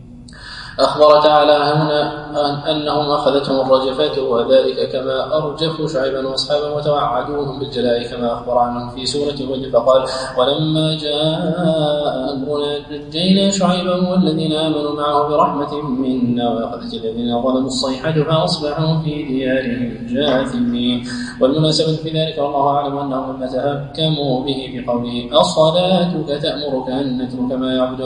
أخبر تعالى هنا أنهم أخذتهم الرجفة وذلك كما أرجفوا شعيبا وأصحابه وتوعدوهم بالجلاء كما أخبر عنهم في سورة هود فقال ولما جاء أمرنا نجينا شعيبا والذين آمنوا معه برحمة منا وأخذت الذين ظلموا الصيحة فأصبحوا في ديارهم جاثمين. والمناسبة في ذلك والله أعلم أنهم لما تهكموا به في قوله أصلاتك تأمرك أن نترك ما يعبد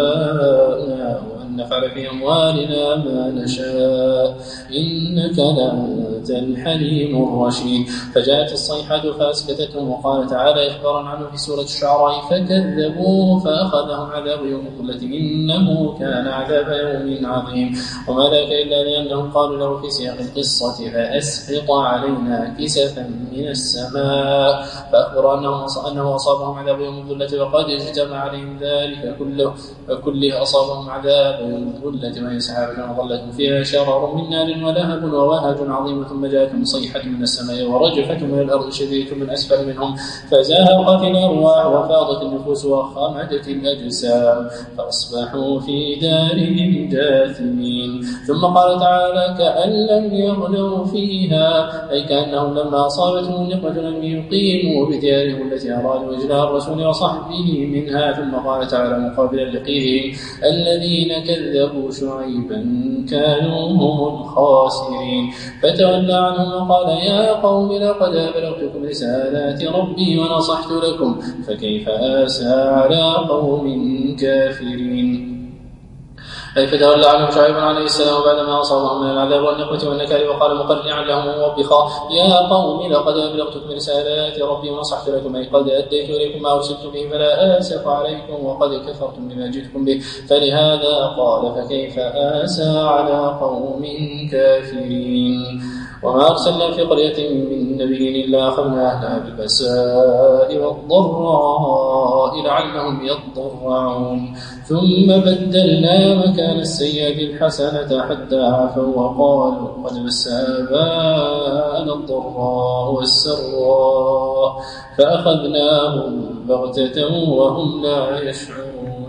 آباؤنا نفعل في أموالنا ما نشاء إنك لأنت الحليم الرشيد. فجاءت الصيحة فأسكتتهم. وقال تعالى إخبارا عنه في سورة الشعراء فكذبوا فأخذهم عذاب يوم الظلة إنه كان عذاب يوم عظيم. وما ذاك إلا لأنهم قالوا له في سياق القصة فأسقط علينا كسفا من السماء فأخبر أنه, أنه أصابهم عذاب يوم الظلة وقد اجتمع عليهم ذلك كله كله أصابهم عذاب الظلة وهي سحابة وظلت فيها شرار من نار ولهب ووهج عظيم ثم جاءتهم صيحة من السماء ورجفة من الأرض شديدة من أسفل منهم فزاهقت الأرواح وفاضت النفوس وخمدت الأجسام فأصبحوا في دارهم جاثمين. ثم قال تعالى كأن لم يغنوا فيها أي كأنهم لما أصابتهم نقمة لم يقيموا بديارهم التي أرادوا إجلاء الرسول وصحبه منها. ثم قال تعالى مقابلا لقيلهم الذين كذبوا شعيبا كانوا هم الخاسرين فتولى عنهم وقال يا قوم لقد أبلغتكم رسالات ربي ونصحت لكم فكيف آسى على قوم كافرين. أي فتولى عنهم شعيب عليه السلام بعدما أصابهم من العذاب والنقمة والنكال وقال مقرعا لهم موبخا يا قوم لقد أبلغتكم رسالات ربي ونصحت لكم أي قد أديت إليكم ما أرسلت به فلا آسف عليكم وقد كفرتم بما جئتكم به. فلهذا قال فكيف آسى على قوم كافرين. وما أرسلنا في قرية من نبي إلا أخذنا أهلها بالبأساء والضراء لعلهم يضرعون ثم بدلنا مكان السيئة الحسنة حتى عفوا وقالوا قد مس آباءنا الضراء والسراء فأخذناهم بغتة وهم لا يشعرون.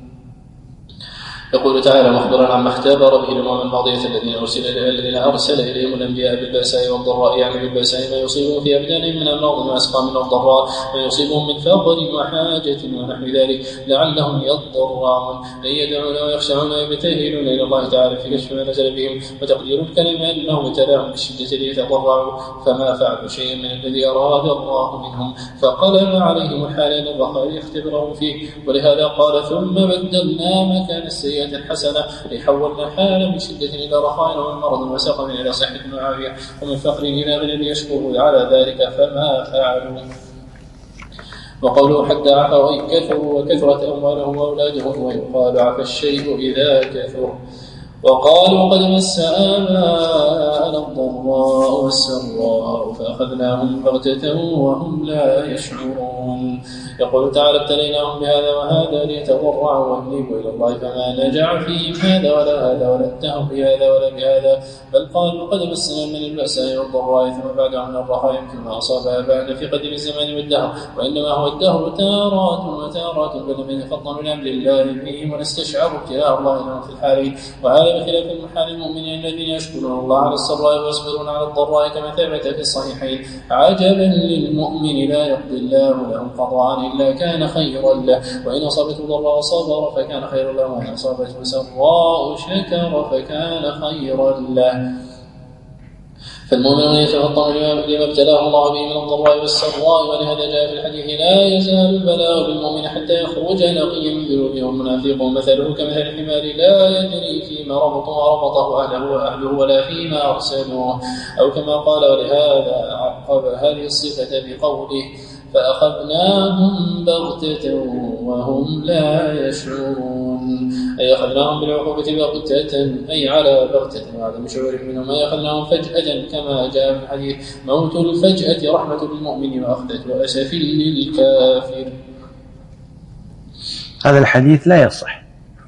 يقول تعالى مخبرا عما اختبر به الأمم الماضية الذين أرسل الذين أرسل إليهم الأنبياء بالبأساء والضراء يعني بالبأساء ما يصيبهم في أبدانهم من الأمراض وأسقى من الضراء ما يصيبهم من فقر وحاجة ونحو ذلك لعلهم يضرعون أي يدعون ويخشعون ويبتهلون إلى الله تعالى في كشف ما نزل بهم وتقدير الكلمة أنهم ابتلاهم بالشدة ليتضرعوا فما فعلوا شيئا من الذي أراد الله منهم فقلب عليهم الحال إلى الرخاء ليختبرهم فيه. ولهذا قال ثم بدلنا مكان السيئة الحسنة لحولنا حالا من شدة إلى رخاء ومن مرض وسقم إلى صحة وعافية ومن فقر إلى غنى ليشكروا على ذلك فما فعلوا. وقوله حتى عفوا أي كثروا وكثرت أموالهم وأولادهم ويقال عفى الشيء إذا كثر. وقالوا قد مس آباءنا الضراء والسراء فأخذناهم بغتة وهم لا يشعرون. يقول تعالى ابتليناهم بهذا وهذا ليتضرعوا وينيبوا إلى الله فما نجع فيهم هذا ولا هذا ولا اتهم بهذا ولا بهذا بل قالوا قد مسنا من البأساء والضراء ثم بعدها من الرخاء يمكن ما أصاب آباءنا في قديم الزمان والدهر وإنما هو الدهر تارات وتارات بل يفضل لأمر الله فيه ونستشعر ابتلاء الله لهم في الحالين. وهذا بخلاف المحال المؤمنين الذين يشكرون الله على السراء ويصبرون على الضراء كما ثبت في الصحيحين عجبا للمؤمن لا يقضي الله له قضاء إلا كان خيرا له وإن أصابته ضراء صبر فكان خيرا له وإن أصابته سراء شكر فكان خيرا له. فالمؤمنون يتفطن لما ابتلاه الله به من الضراء والسراء ولهذا جاء في الحديث لا يزال البلاء بالمؤمن حتى يخرج نقيا من ذنوبه والمنافق مثله كمثل الحمار لا يدري فيما ربط وربطه أهله وأهله ولا فيما أرسلوه أو كما قال. ولهذا عقب هذه الصفة بقوله فأخذناهم بغتة وهم لا يشعرون. أي أخذناهم بالعقوبة بغتة أي على بغتة وعدم شعور منهم. أي أخذناهم فجأة كما جاء في الحديث: موت الفجأة رحمة للمؤمن وأخذة أسف للكافر. هذا الحديث لا يصح،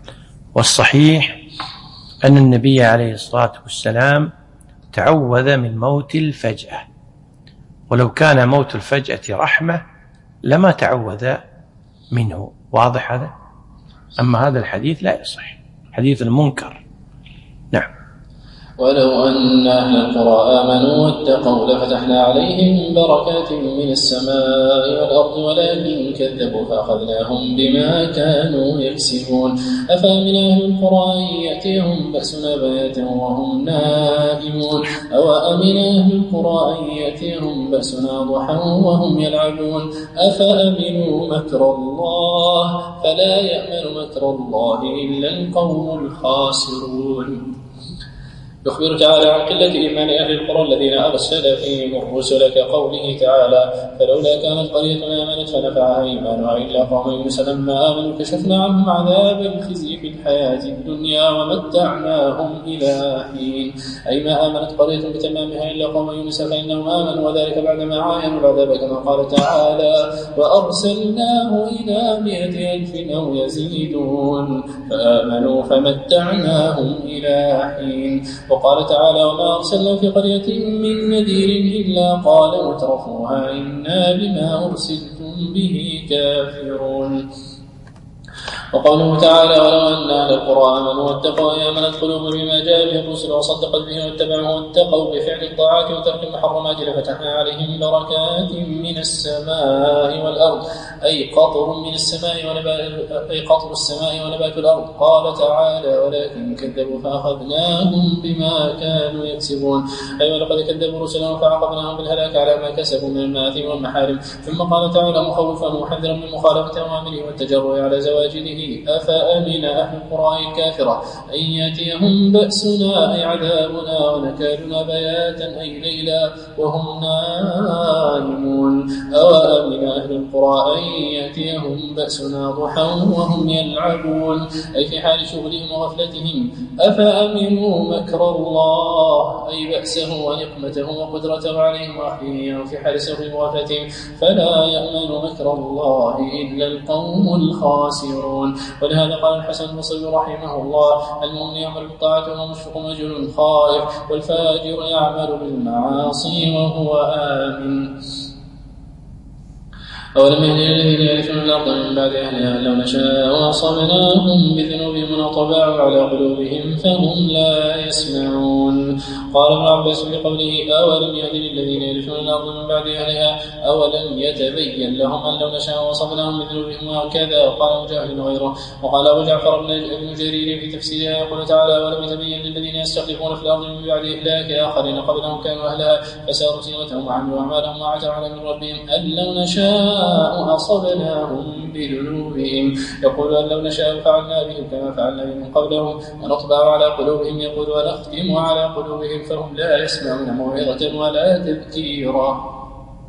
والصحيح أن النبي عليه الصلاة والسلام تعوذ من موت الفجأة، ولو كان موت الفجأة رحمة لما تعوذ منه. واضح هذا؟ أما هذا الحديث لا يصح، حديث المنكر. نعم. ولو أن أهل القرى آمنوا واتقوا لفتحنا عليهم بركات من السماء والأرض ولكن كذبوا فأخذناهم بما كانوا يكسبون. أفأمن أهل القرى أن يأتيهم بأسنا بياتا وهم نائمون أو أمن أهل القرى أن يأتيهم بأسنا ضحى وهم يلعبون أفأمنوا مكر الله فلا يأمن مكر الله إلا القوم الخاسرون. يخبر تعالى عن قلة إيمان أهل القرى الذين أرسل فيهم الرسل كقوله تعالى: فلولا كانت قرية آمنت فنفعها إيمانها إلا قوم يونس لما آمنوا كشفنا عنهم عذاب الخزي في الحياة الدنيا ومتعناهم إلى حين. أي ما آمنت قرية بتمامها إلا قوم يونس فإنهم آمنوا وذلك بعدما عاينوا العذاب كما قال تعالى: وأرسلناه إلى مئة ألف أو يزيدون فآمنوا فمتعناهم إلى حين. وقال تعالى: وما أرسلنا في قرية من نذير إلا قال مترفوها إنا بما أرسلتم به كافرون. وقوله تعالى: ولو أن أهل القرى آمنوا واتقوا آمنت قلوبهم بما جاء به الرسل وصدقت به واتبعوه واتقوا بفعل الطاعات وترك المحرمات لفتحنا عليهم بركات من السماء والأرض أي قطر من السماء ونبات أي قطر السماء ونبات الأرض. قال تعالى: ولكن كذبوا فأخذناهم بما كانوا يكسبون. أي ولقد كذبوا رسلهم فعاقبناهم بالهلاك على ما كسبوا من المآثم والمحارم. ثم قال تعالى مخوفا محذرا من مخالفة أوامره والتجرؤ على زواجره: أفأمن أهل القرى الكافرة أن يأتيهم بأسنا أي عذابنا ونكالنا بياتا أي ليلا وهم نائمون أو أمن أهل القرى أن يأتيهم بأسنا ضحى وهم يلعبون أي في حال شغلهم وغفلتهم. أفأمنوا مكر الله أي بأسه ونقمته وقدرته عليهم وأحيانهم في حال سرهم وغفلتهم فلا يأمن مكر الله إلا القوم الخاسرون. ولهذا قال الحسن البصري رحمه الله: المؤمن يعمل بالطاعة وهو مشفق مجهول خائف، والفاجر يعمل بالمعاصي وهو آمن. أولم يهد الذين يرثون الأرض من بعد أهلها لو نشاء أصبناهم بذنوبهم وطبعوا على قلوبهم فهم لا يسمعون. قال ابن عباس في قوله: أولم يهد للذين يرثون الأرض من بعد أهلها أولم يتبين لهم أن لو نشاء أصبناهم بذنوبهم وهكذا. قال مجاهد وغيره. وقال أبو جعفر بن جرير في تفسيرها يقول تعالى: أولم يتبين للذين يستخلفون في الأرض من بعد إهلاك آخرين قبلهم كانوا أهلها فساروا سيرتهم وعملوا أعمالهم وعتوا على من ربهم أن لو نشاء أصبناهم بذنوبهم. يقول أن لو نشاء فعلنا بهم كما فعلنا بهم قبلهم ونطبع على قلوبهم. يقول ونختم على قلوبهم فهم لا يسمعون موعظة ولا تذكيرا.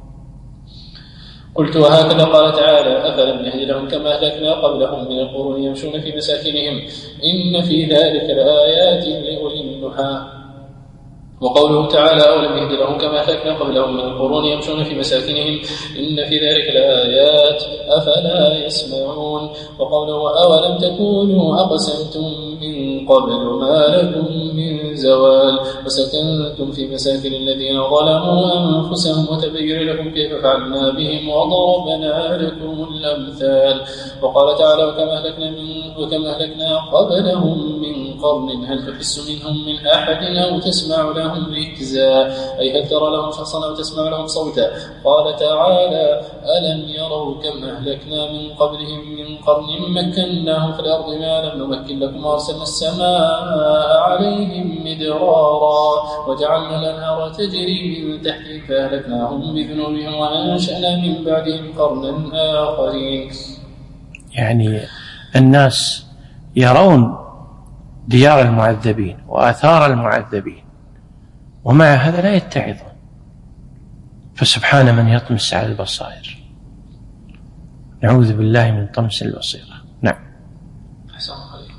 قلت: وهكذا قال تعالى: أفلم يهد لهم كما أهلكنا قبلهم من القرون يمشون في مساكنهم إن في ذلك لآيات لأولي النهى. وقوله تعالى: أولم يهد لهم كما أهلكنا قبلهم من القرون يمشون في مساكنهم إن في ذلك لآيات أفلا يسمعون. وقوله: أولم تكونوا أقسمتم من قبل ما لكم من زوال وسكنتم في مساكن الذين ظلموا أنفسهم وتبين لكم كيف فعلنا بهم وضربنا لكم الأمثال. وقال تعالى: وكما أهلكنا, من وكما أهلكنا قبلهم من قرن هل تحس منهم من أحد أو تسمع لهم ركزا أي هل ترى لهم شخصا أو تسمع لهم صوتا. قال تعالى: ألم يروا كم أهلكنا من قبلهم من قرن مكناهم في الأرض ما لم نمكن لكم وأرسلنا السماء عليهم مدرارا وجعلنا الأنهار تجري من تحتهم فأهلكناهم بذنوبهم وأنشأنا من بعدهم قرنا آخرين. يعني الناس يرون ديار المعذبين وآثار المعذبين ومع هذا لا يتعظون، فسبحان من يطمس على البصائر. نعوذ بالله من طمس البصيرة. نعم. أحسن عليك.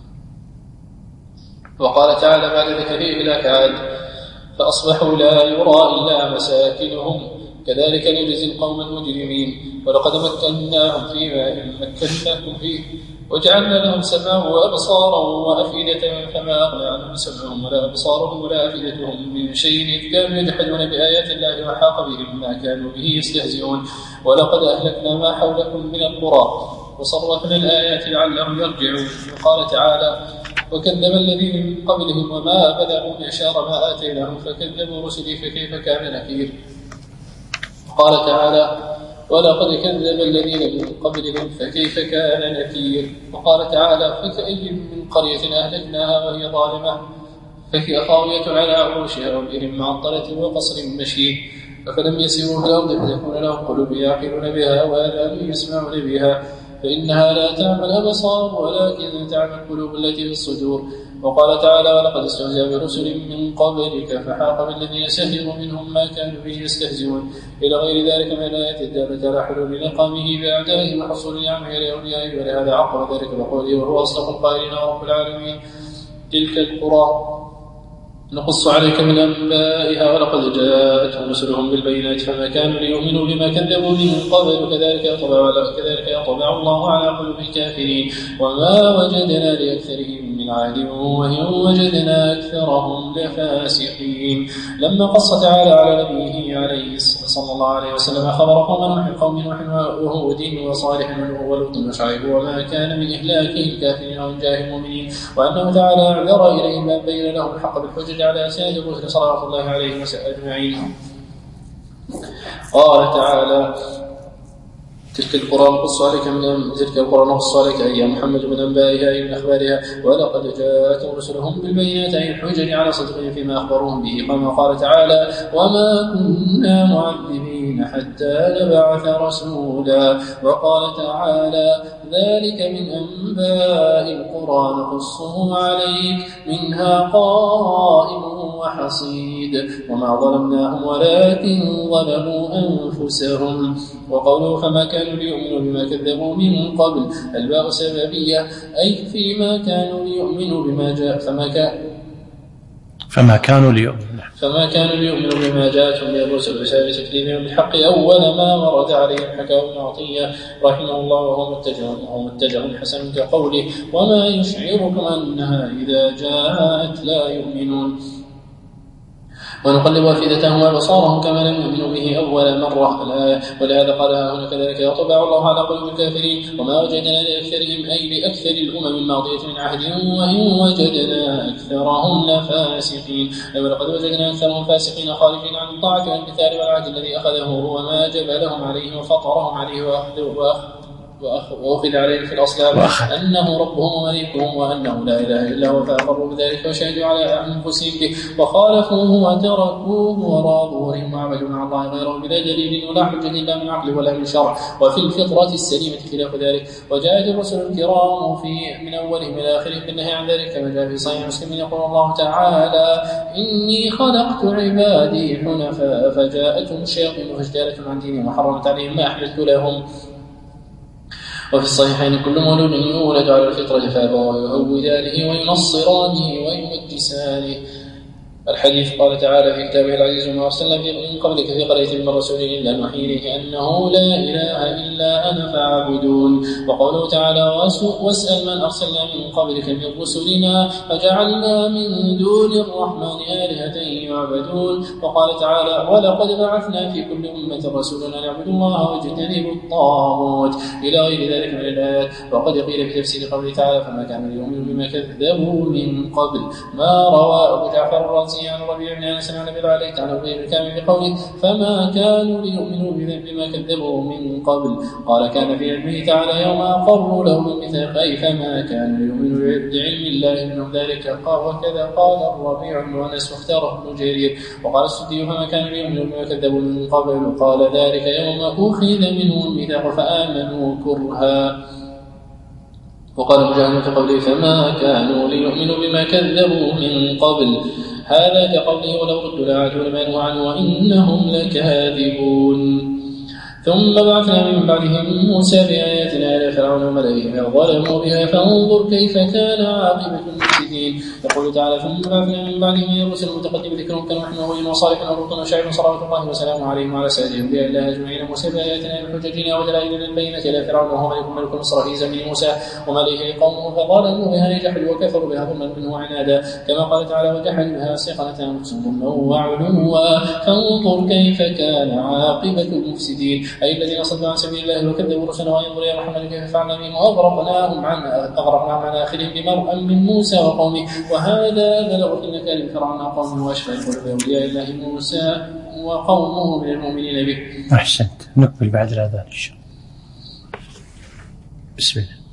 وقال تعالى بعد ذكره إلى عاد فأصبحوا لا يرى إلا مساكنهم كذلك نجزي القوم المجرمين ولقد مكناهم فيما مكناكم فيه وجعلنا لهم سمعا وأبصارا وأفئدة فما أغنى عنهم سمعهم ولا أبصارهم ولا أفئدتهم من شيء إذ كانوا يجحدون بآيات الله وحاق بهم ما كانوا به يستهزئون ولقد أهلكنا ما حولكم من القرى وصرفنا الآيات لعلهم يرجعون. وقال تعالى وكذب الذين من قبلهم وما بلغوا معشار ما آتيناهم فكذبوا رسلي فكيف كان نكير. قال تعالى ولقد كذب الذين من قبلهم فكيف كان نكير. وقال تعالى فكأي من قرية أهلكناها وهي ظالمة فهي خاوية على عروشها وبئر معطلة وقصر مشيد أفلم يسيروا في الأرض فتكون لهم قلوب يعقلون بها وآذان يسمعون بها فإنها لا تعمى الأبصار ولكن تعمى القلوب التي في الصدور. وقال تعالى ولقد استهزأ برسل من قبلك فحاق بالذين سخروا منهم ما كانوا به يستهزئون إلى غير ذلك من الآيات الدالة على حلول نقامه بأعدائه وحصول نعمه لأوليائه ولهذا عقب ذلك بقوله وهو أصدق القائلين رب العالمين تلك القرى نقص عليك من أنبائها ولقد جاءتهم رسلهم بالبينات فما كانوا ليؤمنوا بما كذبوا به من قبل وكذلك يطبع كذلك يطبع الله على قلوب الكافرين وما وجدنا لأكثرهم من عهد وإن وجدنا أكثرهم لفاسقين. لما قص تعالى على نبيه عليه صلى الله عليه وسلم خبر قوم نوح قوم نوح وهود وصالح ولوط وشعيب وما كان من إهلاكهم الكافرين وإنجاه المؤمنين وأنه تعالى اعذر إليهم ما بين لهم الحق بالحجج على أسناد الرسل صلوات الله عليه وسلم أجمعين. قال تعالى تلك القرى نقص عليك من تلك القرى نقص عليك أي محمد من أنبائها أي من أخبارها ولقد جاءتهم رسلهم بالبينات أي الحجج على صدقهم فيما أخبرهم به كما قال تعالى وما كنا معذبين حتى نبعث رسولا. وقال تعالى ذلك من أنباء القرى نقصه عليك منها قائم وحصيد وما ظلمناهم ولكن ظلموا أنفسهم. وقوله فما كانوا ليؤمنوا بما كذبوا من قبل الباء سببية أي فيما كانوا ليؤمنوا بما جاء فما كان فما كانوا ليؤمنوا فما كانوا ليؤمنوا بما جاءتهم من الرسل بسبب تكذيبهم بالحق أول ما ورد عليهم. حكاه ابن عطية رحمه الله وهو متجه وهو متجه حسن كقوله وما يشعركم أنها إذا جاءت لا يؤمنون. ونقلب أفئدتهم وأبصارهم كما لم يؤمنوا به أول مرة الآية ولهذا قال هنا كذلك يطبع الله على قلوب الكافرين وما وجدنا لأكثرهم أي لأكثر الأمم الماضية من عهد وإن وجدنا أكثرهم لفاسقين أي ولقد وجدنا أكثرهم فاسقين خارجين عن الطاعة والامتثال والعهد الذي أخذه هو ما جبلهم عليه وفطرهم عليه وأخذ وأخذ عليهم في الأصلاب أنه ربهم ومليكهم وأنه لا إله إلا هو فأقروا بذلك وشهدوا على أنفسهم به وخالفوه وتركوه وراضوا وهم وعبدوا مع الله غيره بلا دليل ولا حجة إلا من عقل ولا من شرع وفي الفطرة السليمة خلاف ذلك. وجاءت الرسل الكرام في من أولهم إلى آخرهم بالنهي عن ذلك كما جاء في صحيح مسلم يقول الله تعالى إني خلقت عبادي حنفاء فجاءتهم الشياطين فاجتالتهم عن دينهم وحرمت عليهم ما أحللت لهم. وفي الصحيحين كل مولود يولد على الفطرة فأبواه يهودانه وينصرانه ويمجسانه. الحديث قال تعالى في كتابه العزيز وما أرسلنا من قبلك في قرية من رسول إلا نوحي إليه أنه لا إله إلا أنا فاعبدون. وقوله تعالى واسأل من أرسلنا من قبلك من رسلنا فجعلنا من دون الرحمن آلهة يعبدون. وقال تعالى ولقد بعثنا في كل أمة رسولا أن اعبدوا الله واجتنبوا الطاغوت إلى غير ذلك من الآيات. وقد قيل في تفسير قوله تعالى فما كانوا ليؤمنوا بما كذبوا من قبل ما روى أبو جعفر الرازي عن ربيع بن أنس عن أبي عليه عن أبي الكامل بقوله فما كانوا ليؤمنوا بما كذبوا من قبل قال كان في علمه تعالى يوم أقروا لهم الميثاق أي فما كانوا ليؤمنوا بعلم الله منهم ذلك قال وكذا قال الربيع بن أنس واختاره ابن جرير. وقال السدي فما كانوا ليؤمنوا بما كذبوا من قبل قال ذلك يوم أخذ منهم الميثاق فآمنوا كرها. وقال مجاهد في قوله فما كانوا ليؤمنوا بما كذبوا من قبل هذا كقوله ولو ردوا لعادوا لما نهوا عنه وإنهم لكاذبون. ثم بعثنا من بعدهم موسى بآياتنا إلى فرعون وملئه فظلموا بها فانظر كيف كان عاقبة المفسدين. يقول تعالى ثم بعثنا من بعدهم من الرسل المتقدم ذكرهم كنوح وهود وصالح ولوط وشعيب صلوات الله وسلامه عليهم وعلى سائر الأنبياء الله أجمعين. موسى بآياتنا بحجتنا ودلائلنا البينة إلى فرعون وهو ملك ملك مصر في زمن موسى وملئه قومه فظلموا بها جحدوا وكفروا بها ظلما منه وعنادا كما قال تعالى وجحدوا بها سيقنة أنفسهم وعلوا فانظر كيف كان عاقبة المفسدين أي الذين صدوا عن سبيل الله وكذبوا رسله وانظر يا محمد كيف فعلنا بهم وأغرقناهم عن أغرقناهم عن آخرهم بمرء من موسى وقومه وهذا بلغ في النكال بفرعون وقومه وأشفى القلوب بأولياء الله موسى وقومه من المؤمنين به. أحسنت. نقبل بعد الأذان إن شاء الله. بسم الله.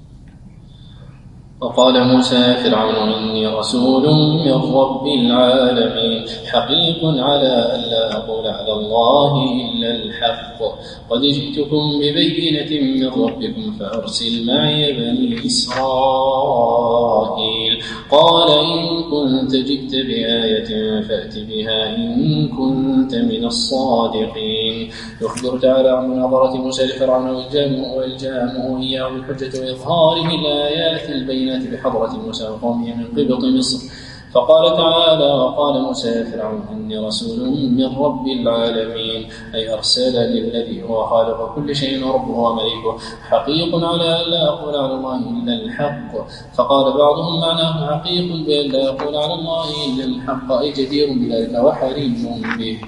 وقال موسى فرعون إني رسول من رب العالمين حقيق على ألا أقول على الله إلا الحق قد جئتكم ببينة من ربكم فأرسل معي بني إسرائيل. قال إن كنت جئت بآية فأت بها إن كنت من الصادقين. يخبر تعالى عن مناظرة موسى لفرعون وإلجامه إياه بالحجة وإظهاره الآيات البينة بحضرة موسى وقومه من قبط مصر. فقال تعالى وقال موسى فرعون إني رسول من رب العالمين أي أرسل للذي هو خالق كل شيء وربه ومليكه حقيق على أن لا أقول على الله إلا الحق. فقال بعضهم معناه حقيق بأن لا أقول على الله إلا الحق أي جدير بذلك وحري به.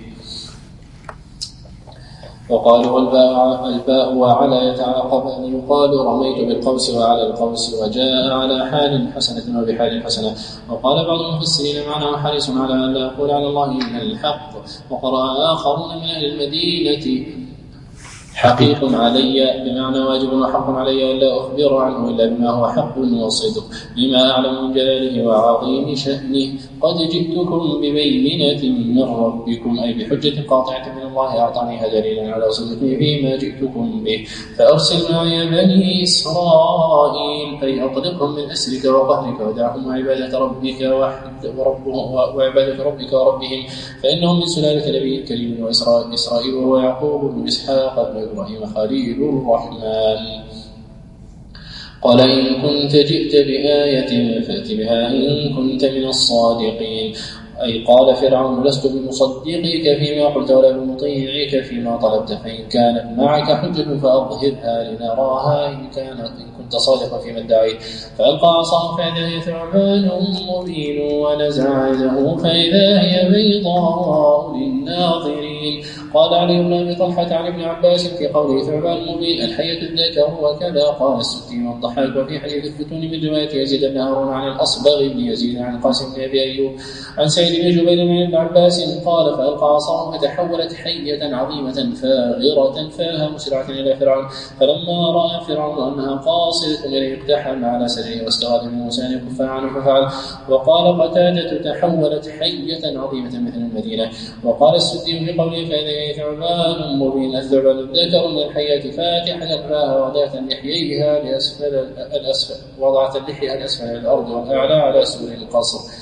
وقالوا الباء, الباء وعلى يتعاقب أن يقال رميت بالقوس وعلى القوس وجاء على حال حسنة وبحال حسنة. وقال بعض المفسرين معناه حريص على أن لا يقول على الله إلا الحق. وقرأ آخرون من أهل المدينة حقيق علي بمعنى واجب وحق علي ألا أخبر عنه إلا بما هو حق وصدق بما أعلم من جلاله وعظيم شأنه قد جئتكم ببينة من ربكم أي بحجة قاطعة من الله أعطانيها دليلا على صدقه فيما جئتكم به فأرسل معي بني إسرائيل أي أطلقهم من أسرك وقهرك ودعهم وعبادة ربك وعبادة ربك وربهم فإنهم من سلالة نبي كريم وإسرائيل وهو يعقوب بن إسحاق بن إبراهيم خليل الرحمن. قال إن كنت جئت بآية فأت بها إن كنت من الصادقين أي قال فرعون لست بمصدقك فيما قلت ولا بمطيعك فيما طلبت فإن كانت معك حجة فأظهرها لنراها إن كانت إن كنت صادقا فيما ادعيت. فألقى عصاه فإذا هي ثعبان مبين ونزع يده فإذا هي بيضاء للناظرين. قال علي بن أبي طلحة عن ابن عباس في قوله ثعبان مبين الحية الذكر وكذا قال السدي والضحاك. وفي حديث الفتون من رواية يزيد بن هارون عن الأصبغ بن يزيد عن قاسم بن أبي أيوب عن سعيد بن جبير من ابن عباس قال فألقى عصاه فتحولت حية عظيمة فاغرة فاها مسرعة إلى فرعون فلما رأى فرعون أنها قاصرة إليه اقتحم على سرعه واستغاث من موسى أن يكف عنه ففعل. وقال قتادة تحولت حية عظيمة مثل المدينة. وقال السدي في قوله فإذا ثعبان مبين الثعبان الذكر من الحية فاتحة فاها وضعت لحييها لأسفل الأسفل وضعت اللحية الأسفل الأرض والأعلى على سور القصر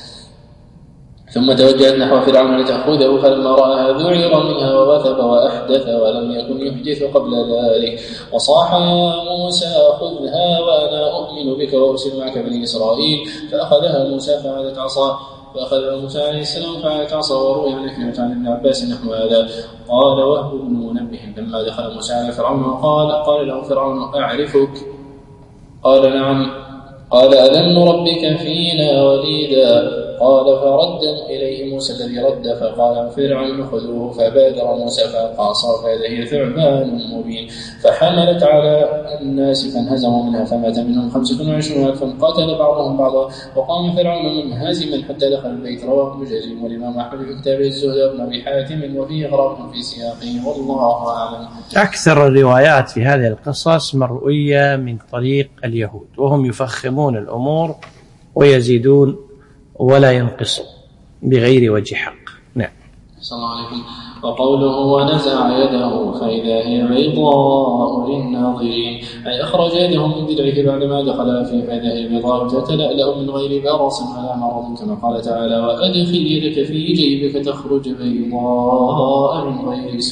ثم توجهت نحو فرعون لتأخذه فلما رآها ذعر منها ووثب وأحدث ولم يكن يحدث قبل ذلك وصاح يا موسى خذها وأنا أؤمن بك وأرسل معك بني إسرائيل فأخذها موسى فعادت عصاه فأخذها موسى عليه السلام فعادت عصاه. وروي عن كلمة عن ابن عباس نحو هذا. قال وهب بن منبه لما دخل موسى على فرعون وقال قال له فرعون أعرفك قال نعم قال ألم نربك فينا وليدا قال فرد إليه موسى الذي رد فقال فرعون خذوه فبادر موسى فألقى عصاه فإذا هي ثعبان مبين فحملت على الناس فانهزموا منها فمات منهم خمسة وعشرون ألفا قتل بعضهم بعضا وقام فرعون منهزما حتى دخل البيت. رواه ابن جرير والإمام أحمد في كتابه الزهد بن أبي حاتم وفيه غرابة في سياقه والله أعلم. أكثر الروايات في هذه القصص مروية من طريق اليهود وهم يفخمون الأمور ويزيدون ولا ينقص بغير وجه حق. نعم. السلام عليكم. وقوله ونزع يده فإذا هي بيضاء للناظرين أي أخرج يده من ضلعه بعدما دخل فيه فإذا هي بيضاء تتلألأ من غير برص ولا مرض كما قال تعالى وأدخل يدك في جيبك تخرج بيضاء من غير سوء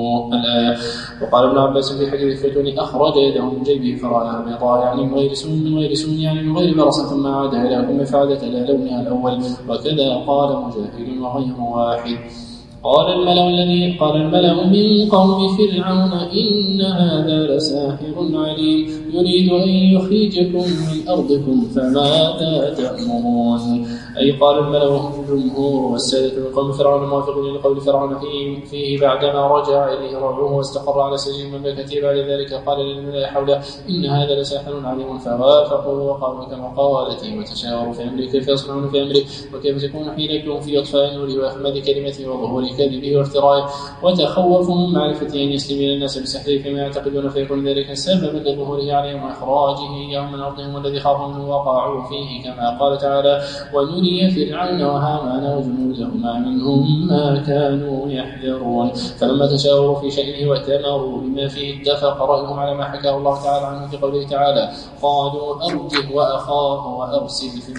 الآية. وقال ابن عباس في حديث الفتون أخرج يده من جيبه فرآها بيضاء يعني من غير سمن من غير سمن يعني من غير برص ثم عاد إلى كم فعادت إلى لونها الأول. وكذا قال مجاهد وغير واحد. قال الملأ الذي قال الملأ من قوم فرعون إن هذا لساحر عليم يريد أن يخرجكم من أرضكم فماذا تأمرون. أي قال الملأ الجمهور والسادة من قوم فرعون موافقون لقول فرعون فيه, فيه بعدما رجع إليه ربعه واستقر على سبيل المملكة. بعد ذلك قال للملأ حوله إن هذا لساحر عليم فوافقوا وقالوا كما قالته وتشاوروا في أمره كيف يصنعون في أمره وكيف تكون حيلتهم في إطفاء نوره وإخماد كلمته وظهور كذبه وافترائه. وتخوفوا من معرفة أن يسلم الناس بسحره فيما يعتقدون فيكون ذلك سببا لظهوره عليهم وإخراجه إياهم من أرضهم والذي خافوا منه وقعوا فيه كما قال تعالى ونري فرعون وهامان وجنودهما منهم ما كانوا يحذرون. فلما تشاوروا في شأنه واتمروا بما فيه اتفق رأيهم على ما حكاه الله تعالى عنه في قوله تعالى قالوا أرجه وأخاه وأرسل في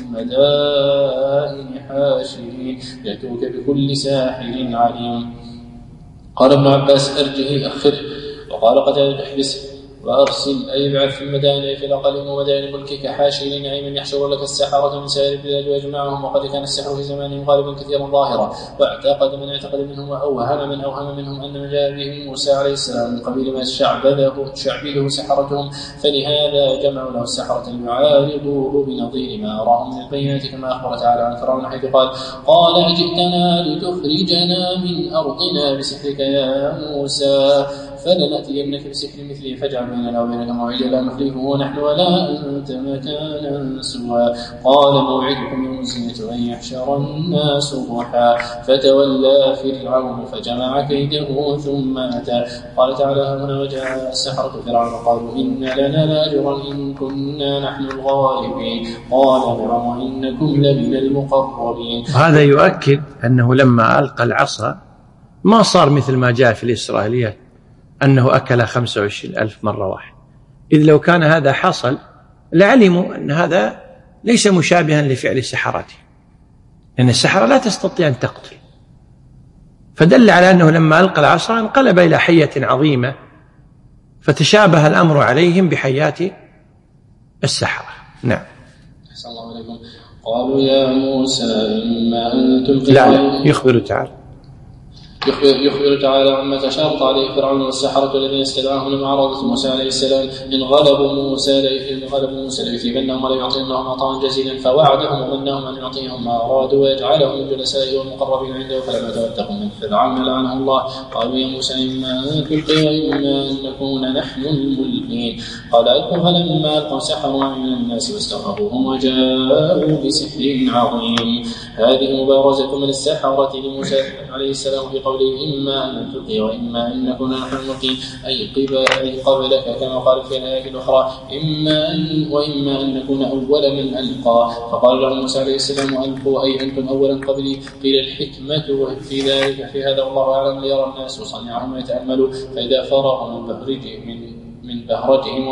المدائن حاشرين يأتوك بكل ساحر عليم. قال ابن عباس أرجه أخره. وقال قتادة احبسه وأرسل أي ابعث في المدائن في الأقاليم ومدائن ملكك حاشرين أي من يحشر لك السحرة من سائر البلاد ويجمعهم. وقد كان السحر في زمانهم غالبا كثيرا ظاهرا واعتقد من اعتقد منهم وأوهم من أوهم منهم أن من جاء به موسى عليه السلام من قبيل ما شعبده شعبده سحرتهم فلهذا جمعوا له السحرة ليعارضوه بنظير ما أراهم من البينات كما أخبر تعالى عن فرعون حيث قال قال أجئتنا لتخرجنا من أرضنا بسحرك يا موسى فلنأتينك بسحر مثله فاجعل بيننا وبينك موعدا لا نخلفه ونحن ولا أنت مكانا سوى. قال موعدكم يوم الزينة أن يحشر الناس ضحى فتولى فرعون فجمع كيده ثم أتى. قال تعالى هنا وجاء السحرة فرعون قالوا إن لنا لأجرا إن كنا نحن الغالبين. قال فرعون إنكم لمن المقربين. هذا يؤكد أنه لما ألقى العصا ما صار مثل ما جاء في الإسرائيليات أنه أكل خمسة وعشرين ألف مرة واحد. إذ لو كان هذا حصل لعلموا أن هذا ليس مشابها لفعل سحرته لأن السحرة لا تستطيع أن تقتل. فدل على أنه لما ألقى العصا انقلب إلى حية عظيمة فتشابه الأمر عليهم بحيات السحرة. نعم. أحسن الله عليكم. قالوا يا موسى إما أن تلقي. لا لا يخبر تعالى يخبر, يخبر تعالى عما تشارط عليه فرعون والسحرة الذين استدعاهم لمعارضة موسى عليه السلام إن غلبوا موسى إن غلبوا موسى ليثيبنهم ولا يعطينهم عطاء جزيلا فوعدهم ومنهم أن يعطيهم ما أرادوا ويجعلهم من جلسائه والمقربين عنده فلما تودقوا من فرعون لعنه الله. قالوا يا موسى إما أن تلقي وإما أن نكون نحن الملقين. قال ألقوا فلما ألقوا سحروا أعين الناس واسترهبوهم وجاءوا بسحر عظيم. هذه مبارزة من السحرة لموسى عليه السلام في قوله إما أن تلقي وإما أن نكون نحن الملقين أي قبلك كما قال في الآية الأخرى إما أن وإما أن نكون أول من ألقى. فقال لهم موسى عليه السلام ألقوا أي أنتم أولا قبلي. قيل الحكمة في ذلك في هذا والله أعلم ليرى الناس صنعهم ويتأملوا فإذا فرغوا من بهرجهم من من بهرتهم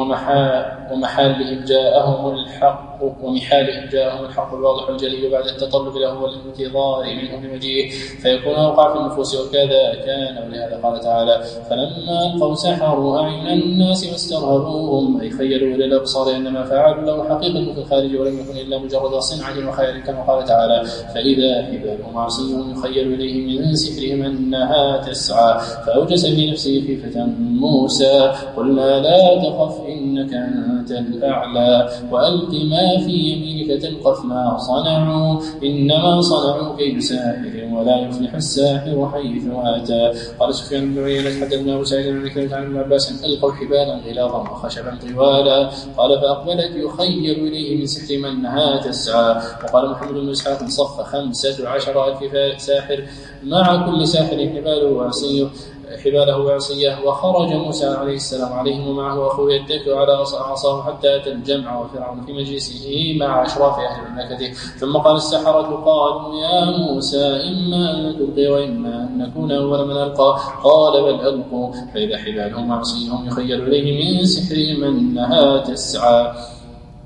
ومحالهم جاءهم الحق ومحالهم جاءهم الحق الواضح الجلي بعد التطلب له والانتظار منه بمجيئه فيكون أوقع في النفوس وكذا كان. ولهذا قال تعالى فلما ألقوا سحروا أعين الناس واسترهبوهم أي خيلوا إلى الأبصار أنما فعلوا له حقيقة في الخارج ولم يكن إلا مجرد صنعة وخيال كما قال تعالى فإذا حبالهم عصيهم يخيل إليه من سحرهم أنها تسعى فأوجس في نفسه خيفة موسى قلنا لا تخف إنك أنت الأعلى وألق ما في يمينك تلقف ما صنعوا إنما صنعوا كيد ساحر ولا يفلح الساحر حيث أتى. قال سفيان بن عيينة حدثنا أبو سعيد بن عكرمة عن ابن عباس ألقوا حبالا غلاظا وخشبا طوالا قال فأقبلت يخيل إليه من سحر منها تسعى. وقال محمد بن إسحاق صف خمسة عشر ألف ساحر مع كل ساحر حباله وعصيه حباله وعصيه. وخرج موسى عليه السلام عليهم ومعه أخوه يتكئ على عصاه حتى أتى الجمع وفرعون في مجلسه مع أشراف أهل مملكته. ثم قال السحرة قالوا يا موسى إما أن تلقي وإما أن نكون أول من ألقى. قال بل ألقوا فإذا حبالهم وعصيهم يخيل إليه من سحرهم أنها تسعى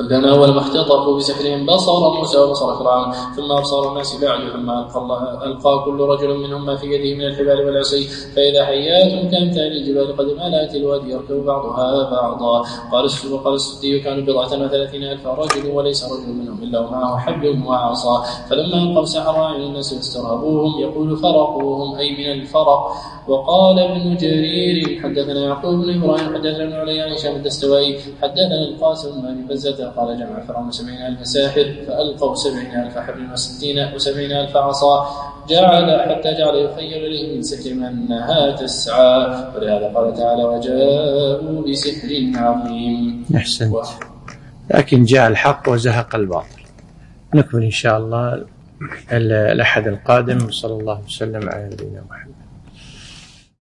فكان أول ما اختطفوا بسحرهم بصر موسى وبصر فرعون ثم أبصر الناس بعد ثم ألقى, ألقى كل رجل منهم ما في يده من الحبال والعصي فإذا حيات كأمثال الجبال قد ملأت الوادي يركب بعضها بعضا. قال قال السدي كانوا بضعة وثلاثين ألف رجل وليس رجل منهم إلا ومعه حبل وعصا فلما ألقوا سحر أعين الناس واسترهبوهم يقول فرقوهم أي من الفرق. وقال ابن جرير حدثنا يعقوب بن إبراهيم حدثنا ابن علي عن هشام الدستوائي حدثنا القاسم بن أبي بزة قال جمع فرعون سبعين ألف ساحر فألقوا سبعين ألف حبل وستين وسبعين ألف عصا جعل حتى جعل يخيل إليه من سحر أنها تسعى ولهذا قال تعالى وجاءوا بسحر عظيم. أحسنت و... لكن جاء الحق وزهق الباطل. نكمل إن شاء الله الأحد القادم. صلى الله وسلم على نبينا محمد.